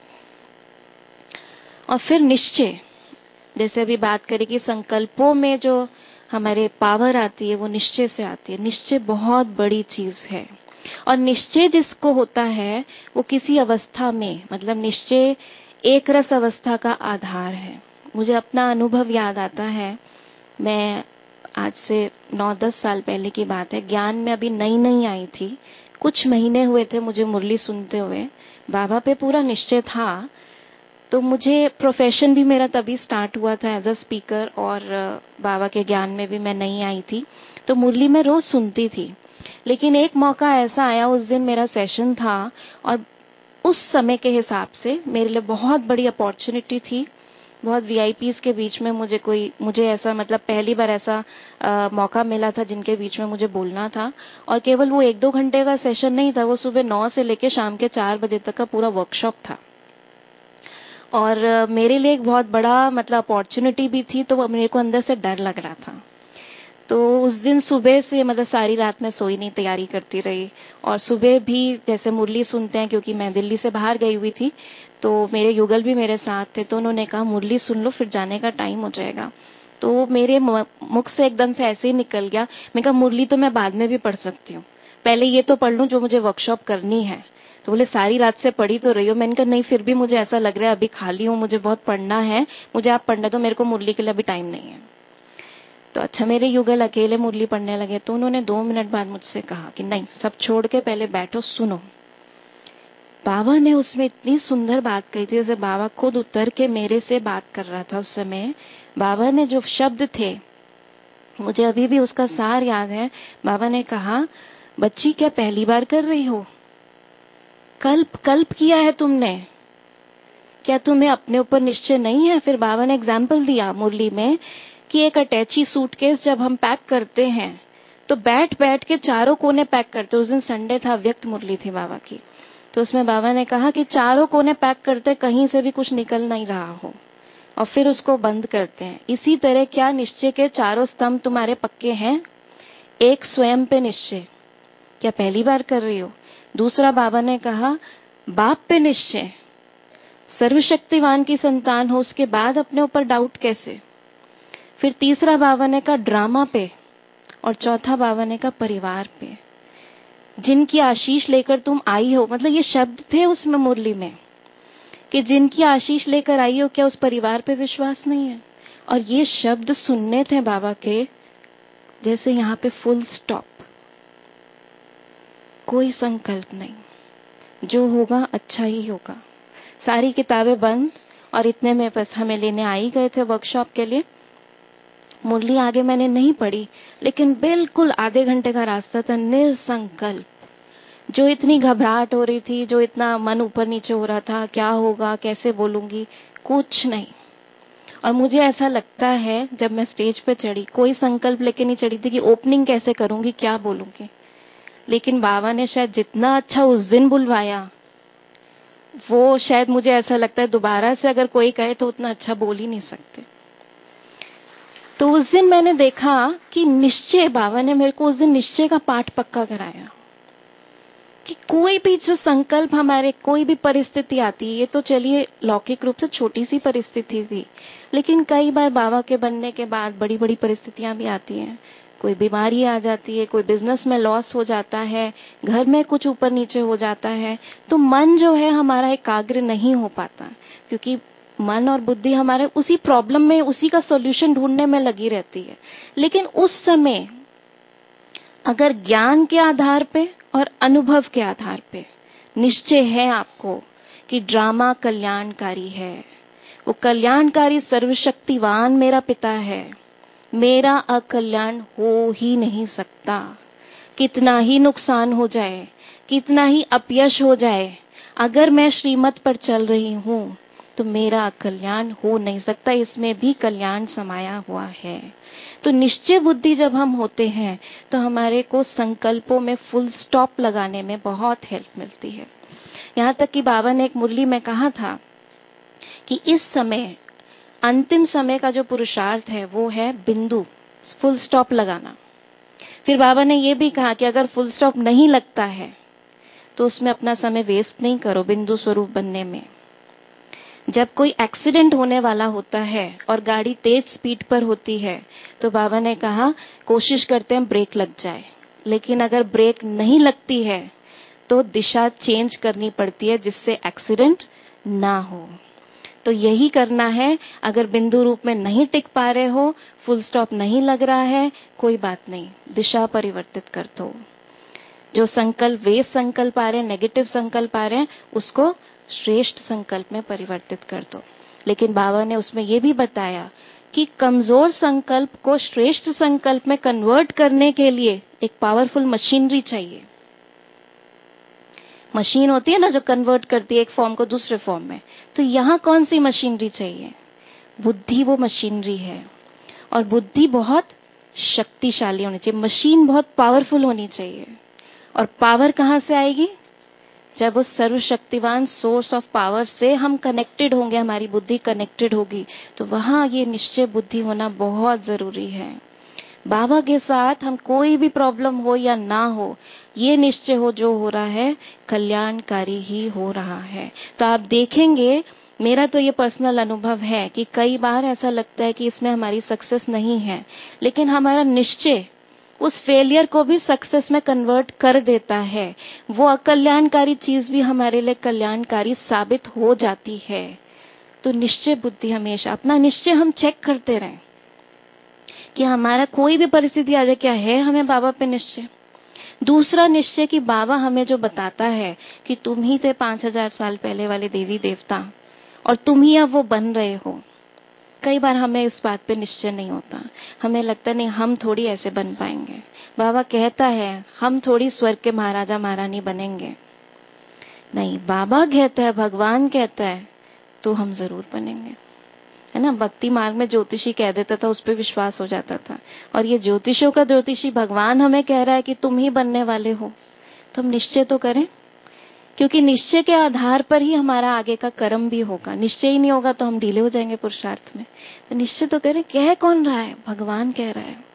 और फिर निश्चय, जैसे अभी बात करें कि संकल्पों में जो हमारे पावर आती है वो निश्चय से आती है। निश्चय बहुत बड़ी चीज है। और निश्चय जिसको होता है वो किसी अवस्था में, मतलब निश्चय एक रस अवस्था का आधार है। मुझे अपना अनुभव याद आता है, मैं आज से नौ दस साल पहले की बात है, ज्ञान में अभी नई नई आई थी, कुछ महीने हुए थे मुझे मुरली सुनते हुए, बाबा पे पूरा निश्चय था। तो मुझे प्रोफेशन भी मेरा तभी स्टार्ट हुआ था एज अ स्पीकर, और बाबा के ज्ञान में भी मैं नई आई थी, तो मुरली में रोज सुनती थी। लेकिन एक मौका ऐसा आया, उस दिन मेरा सेशन था और उस समय के हिसाब से मेरे लिए बहुत बड़ी अपॉर्चुनिटी थी। बहुत वीआईपीज के बीच में मुझे कोई मुझे ऐसा मतलब पहली बार ऐसा आ, मौका मिला था जिनके बीच में मुझे बोलना था। और केवल वो एक दो घंटे का सेशन नहीं था, वो सुबह नौ से लेकर शाम के चार बजे तक का पूरा वर्कशॉप था। और मेरे लिए एक बहुत बड़ा मतलब अपॉर्चुनिटी भी थी, तो मेरे को अंदर से डर लग रहा था। तो उस दिन सुबह से मतलब सारी रात में सोई नहीं, तैयारी करती रही। और सुबह भी जैसे मुरली सुनते हैं, क्योंकि मैं दिल्ली से बाहर गई हुई थी, तो मेरे युगल भी मेरे साथ थे, तो उन्होंने कहा मुरली सुन लो, फिर जाने का टाइम हो जाएगा। तो मेरे मुख से एकदम से ऐसे ही निकल गया, मैं कहा मुरली तो मैं बाद में भी पढ़ सकती हूँ, पहले ये तो पढ़ लूं जो मुझे वर्कशॉप करनी है। तो बोले सारी रात से पढ़ी तो रही हो। मैंने कहा नहीं, फिर भी मुझे ऐसा लग रहा है अभी खाली हूँ, मुझे बहुत पढ़ना है, मुझे आप पढ़ने दो, मेरे को मुरली के लिए अभी टाइम नहीं है। तो अच्छा, मेरे युगल अकेले मुरली पढ़ने लगे, तो उन्होंने दो मिनट बाद मुझसे कहा कि नहीं, सब छोड़ के पहले बैठो, सुनो। बाबा ने उसमें इतनी सुंदर बात कही थी, जैसे बाबा खुद उतर के मेरे से बात कर रहा था उस समय। बाबा ने जो शब्द थे, मुझे अभी भी उसका सार याद है। बाबा ने कहा, बच्ची क्या पहली बार कर रही हो? कल्प कल्प किया है तुमने, क्या तुम्हें अपने ऊपर निश्चय नहीं है? फिर बाबा ने एग्जाम्पल दिया मुरली में कि एक अटैची सूटकेस जब हम पैक करते हैं तो बैठ बैठ के चारों कोने पैक करते। उस दिन संडे था, व्यक्त मुरली थी बाबा की, तो उसमें बाबा ने कहा कि चारों कोने पैक करते, कहीं से भी कुछ निकल नहीं रहा हो, और फिर उसको बंद करते हैं। इसी तरह क्या निश्चय के चारों स्तंभ तुम्हारे पक्के हैं? एक, स्वयं पे निश्चय, क्या पहली बार कर रही हो? दूसरा, बाबा ने कहा बाप पे निश्चय, सर्वशक्तिवान की संतान हो, उसके बाद अपने ऊपर डाउट कैसे? फिर तीसरा बाबा ने कहा ड्रामा पे, और चौथा बाबा ने कहा परिवार पे, जिनकी आशीष लेकर तुम आई हो। मतलब ये शब्द थे उसमें मुरली में कि जिनकी आशीष लेकर आई हो, क्या उस परिवार पे विश्वास नहीं है? और ये शब्द सुनने थे बाबा के, जैसे यहाँ पे फुल स्टॉप, कोई संकल्प नहीं, जो होगा अच्छा ही होगा। सारी किताबें बंद, और इतने में बस हमें लेने आ ही गए थे वर्कशॉप के लिए। मुरली आगे मैंने नहीं पढ़ी, लेकिन बिल्कुल आधे घंटे का रास्ता था, निसंकल्प। जो इतनी घबराहट हो रही थी, जो इतना मन ऊपर नीचे हो रहा था, क्या होगा, कैसे बोलूंगी, कुछ नहीं। और मुझे ऐसा लगता है जब मैं स्टेज पे चढ़ी, कोई संकल्प लेके नहीं चढ़ी थी कि ओपनिंग कैसे करूंगी, क्या बोलूंगी, लेकिन बाबा ने शायद जितना अच्छा उस दिन बुलवाया, वो शायद मुझे ऐसा लगता है दोबारा से अगर कोई कहे तो उतना अच्छा बोल ही नहीं सकते। तो उस दिन मैंने देखा कि निश्चय, बाबा ने मेरे को उस दिन निश्चय का पाठ पक्का कराया कि कोई भी जो संकल्प हमारे, कोई भी परिस्थिति आती है, ये तो चलिए लौकिक रूप से छोटी सी परिस्थिति थी, लेकिन कई बार बाबा के बनने के बाद बड़ी बड़ी परिस्थितियां भी आती हैं। कोई बीमारी आ जाती है, कोई बिजनेस में लॉस हो जाता है, घर में कुछ ऊपर नीचे हो जाता है, तो मन जो है हमारा एकाग्र नहीं हो पाता, क्योंकि मन और बुद्धि हमारे उसी प्रॉब्लम में, उसी का सॉल्यूशन ढूंढने में लगी रहती है। लेकिन उस समय अगर ज्ञान के आधार पे और अनुभव के आधार पे निश्चय है आपको कि ड्रामा कल्याणकारी है, वो कल्याणकारी सर्वशक्तिवान मेरा पिता है, मेरा अकल्याण हो ही नहीं सकता। कितना ही नुकसान हो जाए, कितना ही अपयश हो जाए, अगर मैं श्रीमत पर चल रही हूं तो मेरा कल्याण हो नहीं सकता, इसमें भी कल्याण समाया हुआ है। तो निश्चय बुद्धि जब हम होते हैं तो हमारे को संकल्पों में फुल स्टॉप लगाने में बहुत हेल्प मिलती है। यहाँ तक कि बाबा ने एक मुरली में कहा था कि इस समय, अंतिम समय का जो पुरुषार्थ है वो है बिंदु, फुल स्टॉप लगाना। फिर बाबा ने ये भी कहा कि अगर फुल स्टॉप नहीं लगता है तो उसमें अपना समय वेस्ट नहीं करो बिंदु स्वरूप बनने में। जब कोई एक्सीडेंट होने वाला होता है और गाड़ी तेज स्पीड पर होती है तो बाबा ने कहा कोशिश करते हैं ब्रेक लग जाए, लेकिन अगर ब्रेक नहीं लगती है तो दिशा चेंज करनी पड़ती है जिससे एक्सीडेंट ना हो। तो यही करना है। अगर बिंदु रूप में नहीं टिक पा रहे हो, फुल स्टॉप नहीं लग रहा है, कोई बात नहीं, दिशा परिवर्तित कर दो। जो संकल्प, वे संकल्प आ रहे हैं, नेगेटिव संकल्प आ रहे हैं, उसको श्रेष्ठ संकल्प में परिवर्तित कर दो। लेकिन बाबा ने उसमें यह भी बताया कि कमजोर संकल्प को श्रेष्ठ संकल्प में कन्वर्ट करने के लिए एक पावरफुल मशीनरी चाहिए। मशीन होती है ना जो कन्वर्ट करती है एक फॉर्म को दूसरे फॉर्म में, तो यहां कौन सी मशीनरी चाहिए? बुद्धि वो मशीनरी है, और बुद्धि बहुत शक्तिशाली होनी चाहिए, मशीन बहुत पावरफुल होनी चाहिए। और पावर कहां से आएगी? जब उस सर्वशक्तिवान सोर्स ऑफ पावर से हम कनेक्टेड होंगे, हमारी बुद्धि कनेक्टेड होगी, तो वहां ये निश्चय बुद्धि होना बहुत जरूरी है। बाबा के साथ हम कोई भी प्रॉब्लम हो या ना हो, ये निश्चय हो जो हो रहा है कल्याणकारी ही हो रहा है। तो आप देखेंगे, मेरा तो ये पर्सनल अनुभव है कि कई बार ऐसा लगता है कि इसमें हमारी सक्सेस नहीं है, लेकिन हमारा निश्चय उस फेलियर को भी सक्सेस में कन्वर्ट कर देता है। वो अकल्याणकारी चीज भी हमारे लिए कल्याणकारी साबित हो जाती है। तो निश्चय बुद्धि, हमेशा अपना निश्चय हम चेक करते रहें कि हमारा कोई भी परिस्थिति आ जाए, क्या है हमें बाबा पे निश्चय। दूसरा निश्चय कि बाबा हमें जो बताता है कि तुम ही थे पांच हजार साल पहले वाले देवी देवता और तुम ही अब वो बन रहे हो। कई बार हमें इस बात पे निश्चय नहीं होता, हमें लगता नहीं हम थोड़ी ऐसे बन पाएंगे। बाबा कहता है हम थोड़ी स्वर्ग के महाराजा महारानी बनेंगे। नहीं, बाबा कहता है, भगवान कहता है तो हम जरूर बनेंगे, है ना। भक्ति मार्ग में ज्योतिषी कह देता था, उस पर विश्वास हो जाता था। और ये ज्योतिषों का ज्योतिषी भगवान हमें कह रहा है कि तुम ही बनने वाले हो, तो हम निश्चय तो करें, क्योंकि निश्चय के आधार पर ही हमारा आगे का कर्म भी होगा। निश्चय ही नहीं होगा तो हम ढीले हो जाएंगे पुरुषार्थ में। तो निश्चय तो करें। कह कौन रहा है? भगवान कह रहा है।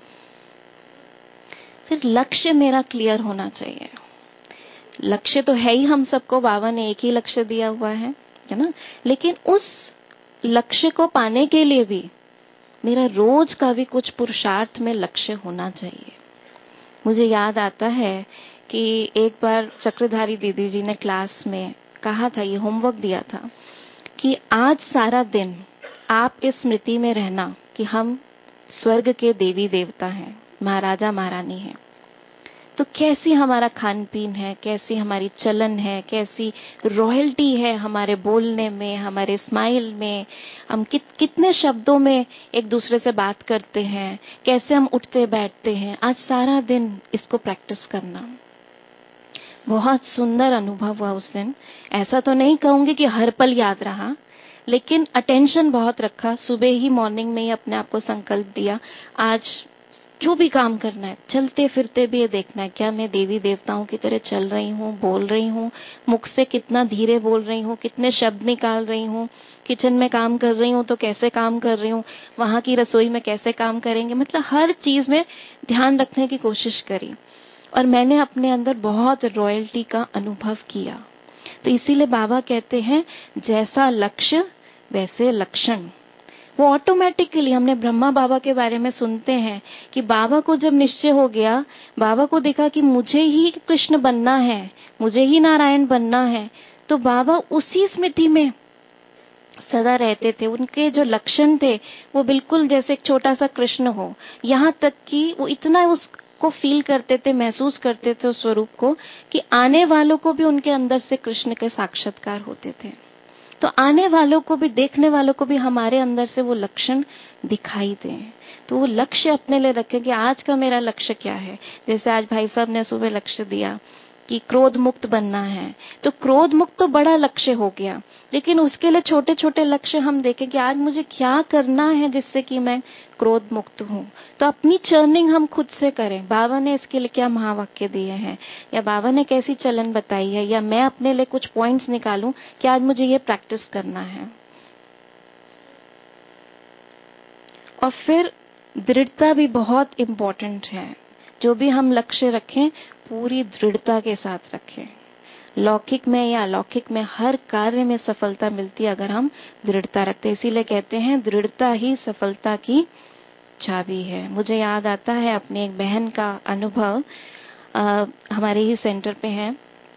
फिर लक्ष्य मेरा क्लियर होना चाहिए। लक्ष्य तो है ही हम सबको, बाबा ने एक ही लक्ष्य दिया हुआ है, है ना। लेकिन उस लक्ष्य को पाने के लिए भी मेरा रोज का भी कुछ पुरुषार्थ में लक्ष्य होना चाहिए। मुझे याद आता है कि एक बार चक्रधारी दीदी जी ने क्लास में कहा था, ये होमवर्क दिया था कि आज सारा दिन आप इस स्मृति में रहना कि हम स्वर्ग के देवी देवता हैं, महाराजा महारानी हैं। तो कैसी हमारा खान पीन है, कैसी हमारी चलन है, कैसी रॉयल्टी है हमारे बोलने में, हमारे स्माइल में, हम कित कितने शब्दों में एक दूसरे से बात करते हैं, कैसे हम उठते बैठते हैं। आज सारा दिन इसको प्रैक्टिस करना। बहुत सुंदर अनुभव हुआ उस दिन। ऐसा तो नहीं कहूंगी कि हर पल याद रहा, लेकिन अटेंशन बहुत रखा। सुबह ही मॉर्निंग में ही अपने आप को संकल्प दिया, आज जो भी काम करना है, चलते फिरते भी ये देखना है क्या मैं देवी देवताओं की तरह चल रही हूँ, बोल रही हूँ, मुख से कितना धीरे बोल रही हूँ, कितने शब्द निकाल रही हूँ, किचन में काम कर रही हूँ तो कैसे काम कर रही हूँ, वहां की रसोई में कैसे काम करेंगे। मतलब हर चीज में ध्यान रखने की कोशिश करी और मैंने अपने अंदर बहुत रॉयल्टी का अनुभव किया। तो इसीलिए बाबा कहते हैं जैसा लक्ष्य वैसे लक्षण। वो ऑटोमेटिकली, हमने ब्रह्मा बाबा के बारे में सुनते हैं कि बाबा को जब निश्चय हो गया, बाबा को देखा कि मुझे ही कृष्ण बनना है, मुझे ही नारायण बनना है, तो बाबा उसी स्मृति में सदा रहते थे। उनके जो लक्षण थे वो बिल्कुल जैसे एक छोटा सा कृष्ण हो, यहाँ तक कि वो इतना उस को फील करते थे, महसूस करते थे उस स्वरूप को, कि आने वालों को भी उनके अंदर से कृष्ण के साक्षात्कार होते थे। तो आने वालों को भी, देखने वालों को भी हमारे अंदर से वो लक्षण दिखाई दें। तो वो लक्ष्य अपने लिए रखें कि आज का मेरा लक्ष्य क्या है। जैसे आज भाई साहब ने सुबह लक्ष्य दिया कि क्रोध मुक्त बनना है, तो क्रोध मुक्त तो बड़ा लक्ष्य हो गया, लेकिन उसके लिए छोटे छोटे लक्ष्य हम देखें कि आज मुझे क्या करना है जिससे कि मैं क्रोध मुक्त हूँ। तो अपनी चर्निंग हम खुद से करें। बाबा ने इसके लिए क्या महावाक्य दिए हैं, या बाबा ने कैसी चलन बताई है, या मैं अपने लिए कुछ पॉइंट्स निकालूं कि आज मुझे ये प्रैक्टिस करना है। और फिर दृढ़ता भी बहुत इम्पोर्टेंट है। जो भी हम लक्ष्य रखें पूरी दृढ़ता के साथ रखें। लौकिक में या अलौकिक में हर कार्य में सफलता मिलती है अगर हम दृढ़ता रखते हैं। इसीलिए कहते हैं दृढ़ता ही सफलता की चाबी है। मुझे याद आता है अपनी एक बहन का अनुभव, आ, हमारे ही सेंटर पे है,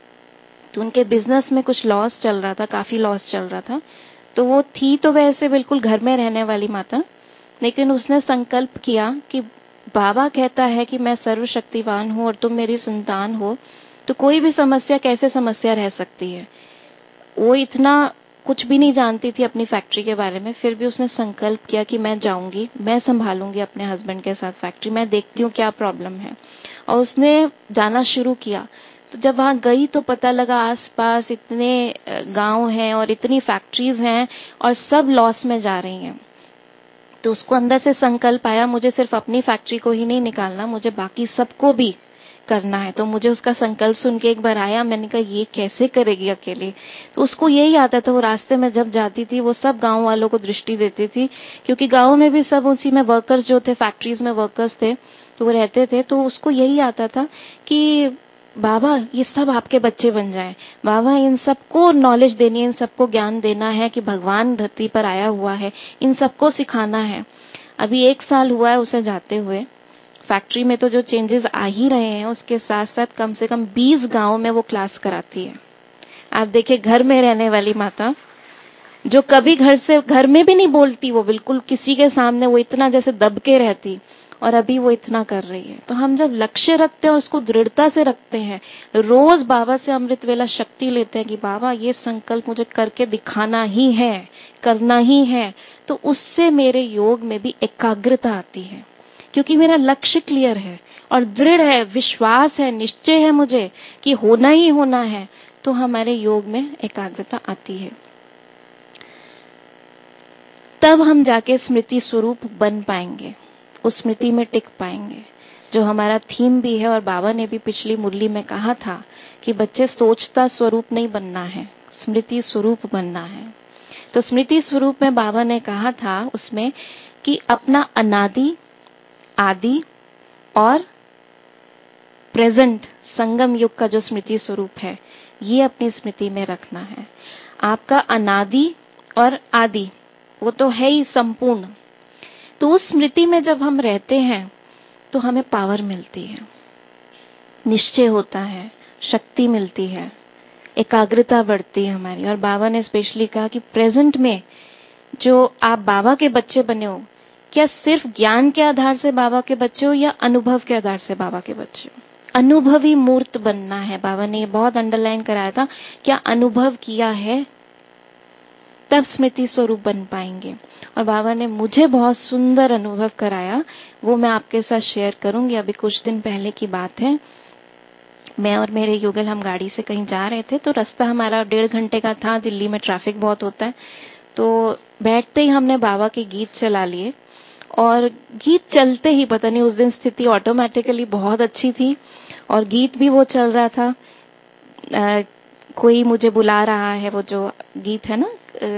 तो उनके बिजनेस में कुछ लॉस चल रहा था, काफी लॉस चल रहा था। तो वो थी तो वैसे बिल्कुल घर में रहने वाली माता, लेकिन उसने संकल्प किया कि बाबा कहता है कि मैं सर्वशक्तिवान हूँ और तुम मेरी संतान हो, तो कोई भी समस्या कैसे समस्या रह सकती है। वो इतना कुछ भी नहीं जानती थी अपनी फैक्ट्री के बारे में, फिर भी उसने संकल्प किया कि मैं जाऊंगी, मैं संभालूंगी अपने हस्बैंड के साथ फैक्ट्री, मैं देखती हूँ क्या प्रॉब्लम है। और उसने जाना शुरू किया। तो जब वहां गई तो पता लगा आसपास इतने गांव हैं और इतनी फैक्ट्रीज हैं और सब लॉस में जा रही हैं। तो उसको अंदर से संकल्प आया, मुझे सिर्फ अपनी फैक्ट्री को ही नहीं निकालना, मुझे बाकी सबको भी करना है। तो मुझे उसका संकल्प सुन के एक बार आया, मैंने कहा ये कैसे करेगी अकेले। तो उसको यही आता था, वो रास्ते में जब जाती थी वो सब गांव वालों को दृष्टि देती थी, क्योंकि गांव में भी सब उसी में वर्कर्स जो थे, फैक्ट्रीज में वर्कर्स थे, तो वो रहते थे। तो उसको यही आता था कि बाबा ये सब आपके बच्चे बन जाएं, बाबा इन सबको नॉलेज देनी है, इन सबको ज्ञान देना है कि भगवान धरती पर आया हुआ है, इन सबको सिखाना है। अभी एक साल हुआ है उसे जाते हुए। फैक्ट्री में तो जो चेंजेस आ ही रहे हैं, उसके साथ साथ कम से कम बीस गांव में वो क्लास कराती है। आप देखिए, घर में रहने वाली माता जो कभी घर से घर में भी नहीं बोलती, वो बिल्कुल किसी के सामने वो इतना जैसे दब के रहती, और अभी वो इतना कर रही है। तो हम जब लक्ष्य रखते हैं और उसको दृढ़ता से रखते हैं, रोज बाबा से अमृत वेला शक्ति लेते हैं कि बाबा ये संकल्प मुझे करके दिखाना ही है, करना ही है, तो उससे मेरे योग में भी एकाग्रता आती है, क्योंकि मेरा लक्ष्य क्लियर है और दृढ़ है, विश्वास है, निश्चय है मुझे कि होना ही होना है। तो हमारे योग में एकाग्रता आती है। तब हम जाके स्मृति स्वरूप बन पाएंगे, उस स्मृति में टिक पाएंगे, जो हमारा थीम भी है। और बाबा ने भी पिछली मुरली में कहा था कि बच्चे सोचता स्वरूप नहीं बनना है, स्मृति स्वरूप बनना है। तो स्मृति स्वरूप में बाबा ने कहा था उसमें कि अपना अनादि, आदि और प्रेजेंट संगम युग का जो स्मृति स्वरूप है, ये अपनी स्मृति में रखना है। आपका अनादि और आदि वो तो है ही संपूर्ण। तो उस स्मृति में जब हम रहते हैं तो हमें पावर मिलती है, निश्चय होता है, शक्ति मिलती है, एकाग्रता बढ़ती है हमारी। और बाबा ने स्पेशली कहा कि प्रेजेंट में जो आप बाबा के बच्चे बने हो, क्या सिर्फ ज्ञान के आधार से बाबा के बच्चे हो या अनुभव के आधार से बाबा के बच्चे हो? अनुभवी मूर्त बनना है। बाबा ने ये बहुत अंडरलाइन कराया था, क्या अनुभव किया है तब स्मृति स्वरूप बन पाएंगे। और बाबा ने मुझे बहुत सुंदर अनुभव कराया, वो मैं आपके साथ शेयर करूंगी। अभी कुछ दिन पहले की बात है, मैं और मेरे युगल हम गाड़ी से कहीं जा रहे थे, तो रास्ता हमारा डेढ़ घंटे का था, दिल्ली में ट्रैफिक बहुत होता है। तो बैठते ही हमने बाबा के गीत चला लिए, और गीत चलते ही पता नहीं उस दिन स्थिति ऑटोमेटिकली बहुत अच्छी थी, और गीत भी वो चल रहा था। आ, कोई मुझे बुला रहा है, वो जो गीत है ना, आ,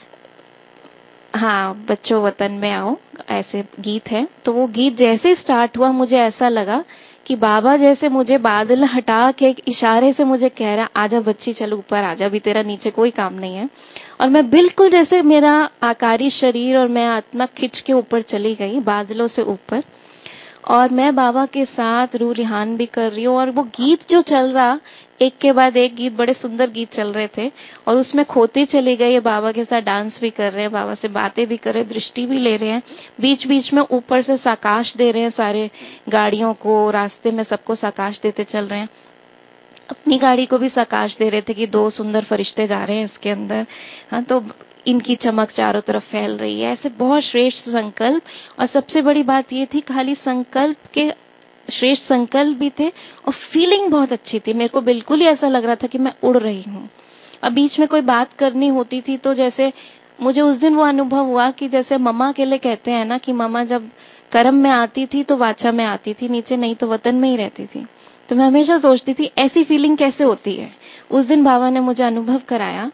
हाँ, बच्चों वतन में आओ, ऐसे गीत है। तो वो गीत जैसे स्टार्ट हुआ, मुझे ऐसा लगा कि बाबा जैसे मुझे बादल हटा के एक इशारे से मुझे कह रहा, आजा बच्ची, चल ऊपर आजा, अभी तेरा नीचे कोई काम नहीं है। और मैं बिल्कुल जैसे मेरा आकारी शरीर और मैं आत्मा खिंच के ऊपर चली गई, बादलों से ऊपर, और मैं बाबा के साथ रू रिहान भी कर रही हूँ। और वो गीत जो चल रहा, एक के बाद एक गीत, बड़े सुंदर गीत चल रहे थे, और उसमें खोते चले गए, बाबा के साथ डांस भी कर रहे हैं, बाबा से बातें भी कर रहे हैं, दृष्टि भी ले रहे हैं, बीच बीच में ऊपर से साकाश दे रहे हैं, सारे गाड़ियों को, रास्ते में सबको साकाश देते चल रहे हैं। अपनी गाड़ी को भी साकाश दे रहे थे कि दो सुंदर फरिश्ते जा रहे हैं इसके अंदर, हाँ, तो इनकी चमक चारों तरफ फैल रही है। ऐसे बहुत श्रेष्ठ संकल्प। और सबसे बड़ी बात ये थी, खाली संकल्प के श्रेष्ठ संकल्प भी थे, और फीलिंग बहुत अच्छी थी। मेरे को बिल्कुल ही ऐसा लग रहा था कि मैं उड़ रही हूँ। अब बीच में कोई बात करनी होती थी तो जैसे मुझे उस दिन वो अनुभव हुआ कि जैसे मम्मा के लिए कहते हैं ना कि मम्मा जब कर्म में आती थी तो वाचा में आती थी, नीचे नहीं तो वतन में ही रहती थी। तो मैं हमेशा सोचती थी ऐसी फीलिंग कैसे होती है। उस दिन बाबा ने मुझे अनुभव कराया।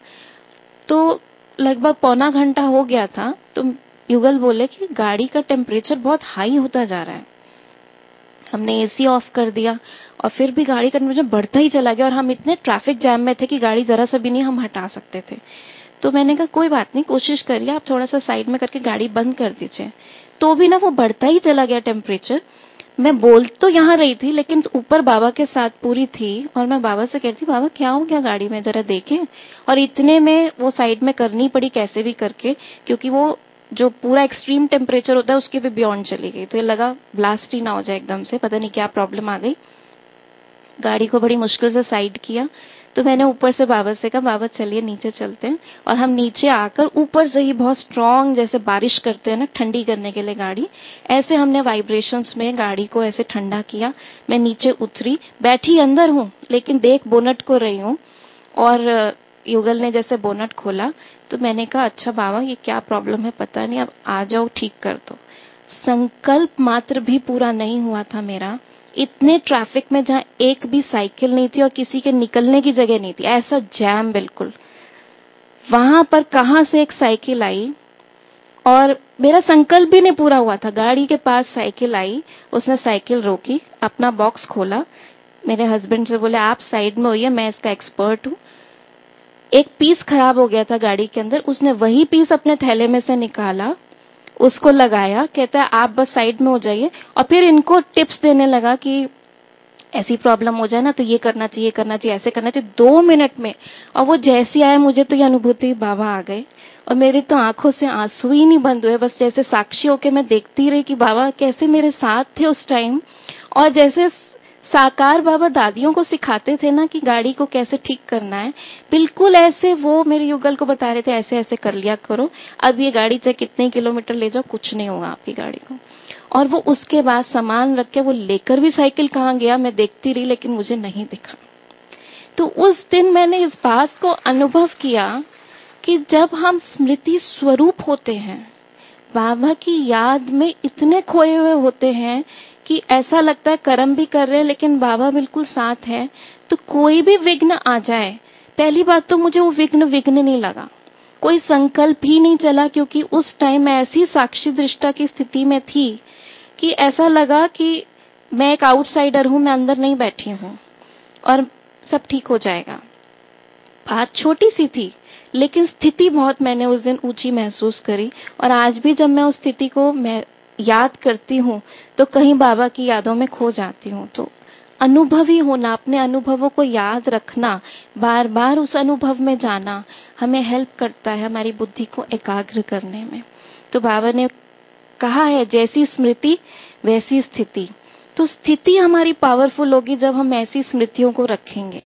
तो लगभग पौना घंटा हो गया था, तो युगल बोले कि गाड़ी का टेम्परेचर बहुत हाई होता जा रहा है। हमने एसी ऑफ कर दिया, और फिर भी गाड़ी का टेम्परेचर बढ़ता ही चला गया, और हम इतने ट्रैफिक जैम में थे कि गाड़ी जरा सा भी नहीं हम हटा सकते थे। तो मैंने कहा कोई बात नहीं, कोशिश करिए, आप थोड़ा सा साइड में करके गाड़ी बंद कर दीजिए। तो भी ना वो बढ़ता ही चला गया टेम्परेचर। मैं बोल तो यहाँ रही थी, लेकिन ऊपर बाबा के साथ पूरी थी, और मैं बाबा से कहती, बाबा क्या हो गया गाड़ी में, जरा देखें। और इतने में वो साइड में करनी पड़ी कैसे भी करके, क्योंकि वो जो पूरा एक्सट्रीम टेम्परेचर होता है उसके भी बियॉन्ड चली गई। तो ये लगा ब्लास्ट ही ना हो जाए एकदम से, पता नहीं क्या प्रॉब्लम आ गई। गाड़ी को बड़ी मुश्किल से साइड किया। तो मैंने ऊपर से बाबा से कहा, बाबा चलिए नीचे चलते हैं। और हम नीचे आकर ऊपर से ही बहुत स्ट्रांग, जैसे बारिश करते हैं ना ठंडी करने के लिए गाड़ी, ऐसे हमने वाइब्रेशंस में गाड़ी को ऐसे ठंडा किया। मैं नीचे उतरी, बैठी अंदर हूँ लेकिन देख बोनट को रही हूँ। और युगल ने जैसे बोनट खोला तो मैंने कहा, अच्छा बाबा ये क्या प्रॉब्लम है पता नहीं, अब आ जाओ ठीक कर दो। संकल्प मात्र भी पूरा नहीं हुआ था मेरा, इतने ट्रैफिक में जहां एक भी साइकिल नहीं थी और किसी के निकलने की जगह नहीं थी, ऐसा जैम बिल्कुल, वहां पर कहां से एक साइकिल आई। और मेरा संकल्प भी नहीं पूरा हुआ था, गाड़ी के पास साइकिल आई, उसने साइकिल रोकी, अपना बॉक्स खोला, मेरे हस्बैंड से बोले आप साइड में होइए, मैं इसका एक्सपर्ट हूं। एक पीस खराब हो गया था गाड़ी के अंदर, उसने वही पीस अपने थैले में से निकाला, उसको लगाया, कहता है आप बस साइड में हो जाइए। और फिर इनको टिप्स देने लगा कि ऐसी प्रॉब्लम हो जाए ना तो ये करना चाहिए, करना चाहिए, ऐसे करना चाहिए, दो मिनट में। और वो जैसी आया, मुझे तो ये अनुभूति, बाबा आ गए और मेरे तो आंखों से आंसू ही नहीं बंद हुए, बस जैसे साक्षी होके मैं देखती रही कि बाबा कैसे मेरे साथ थे उस टाइम। और जैसे साकार बाबा दादियों को सिखाते थे ना कि गाड़ी को कैसे ठीक करना है, बिल्कुल ऐसे वो मेरे युगल को बता रहे थे, ऐसे ऐसे कर लिया करो, अब ये गाड़ी चाहे कितने किलोमीटर ले जाओ कुछ नहीं होगा आपकी गाड़ी को। और वो उसके बाद सामान रख के वो लेकर भी साइकिल कहाँ गया मैं देखती रही, लेकिन मुझे नहीं दिखा। तो उस दिन मैंने इस बात को अनुभव किया कि जब हम स्मृति स्वरूप होते हैं बाबा की याद में इतने खोए हुए होते हैं कि ऐसा लगता है कर्म भी कर रहे हैं लेकिन बाबा बिल्कुल साथ है। तो कोई भी विघ्न आ जाए, पहली बात तो मुझे वो विघ्न विघ्न नहीं लगा, कोई संकल्प ही नहीं चला, क्योंकि उस टाइम मैं ऐसी साक्षी दृष्टा की स्थिति में थी कि ऐसा लगा कि मैं एक आउटसाइडर हूं, मैं अंदर नहीं बैठी हूं और सब ठीक हो जाएगा। बात छोटी सी थी लेकिन स्थिति बहुत मैंने उस दिन ऊंची महसूस करी। और आज भी जब मैं उस स्थिति को मैं याद करती हूँ तो कहीं बाबा की यादों में खो जाती हूँ। तो अनुभवी होना, अपने अनुभवों को याद रखना, बार बार उस अनुभव में जाना हमें हेल्प करता है हमारी बुद्धि को एकाग्र करने में। तो बाबा ने कहा है जैसी स्मृति वैसी स्थिति। तो स्थिति हमारी पावरफुल होगी जब हम ऐसी स्मृतियों को रखेंगे।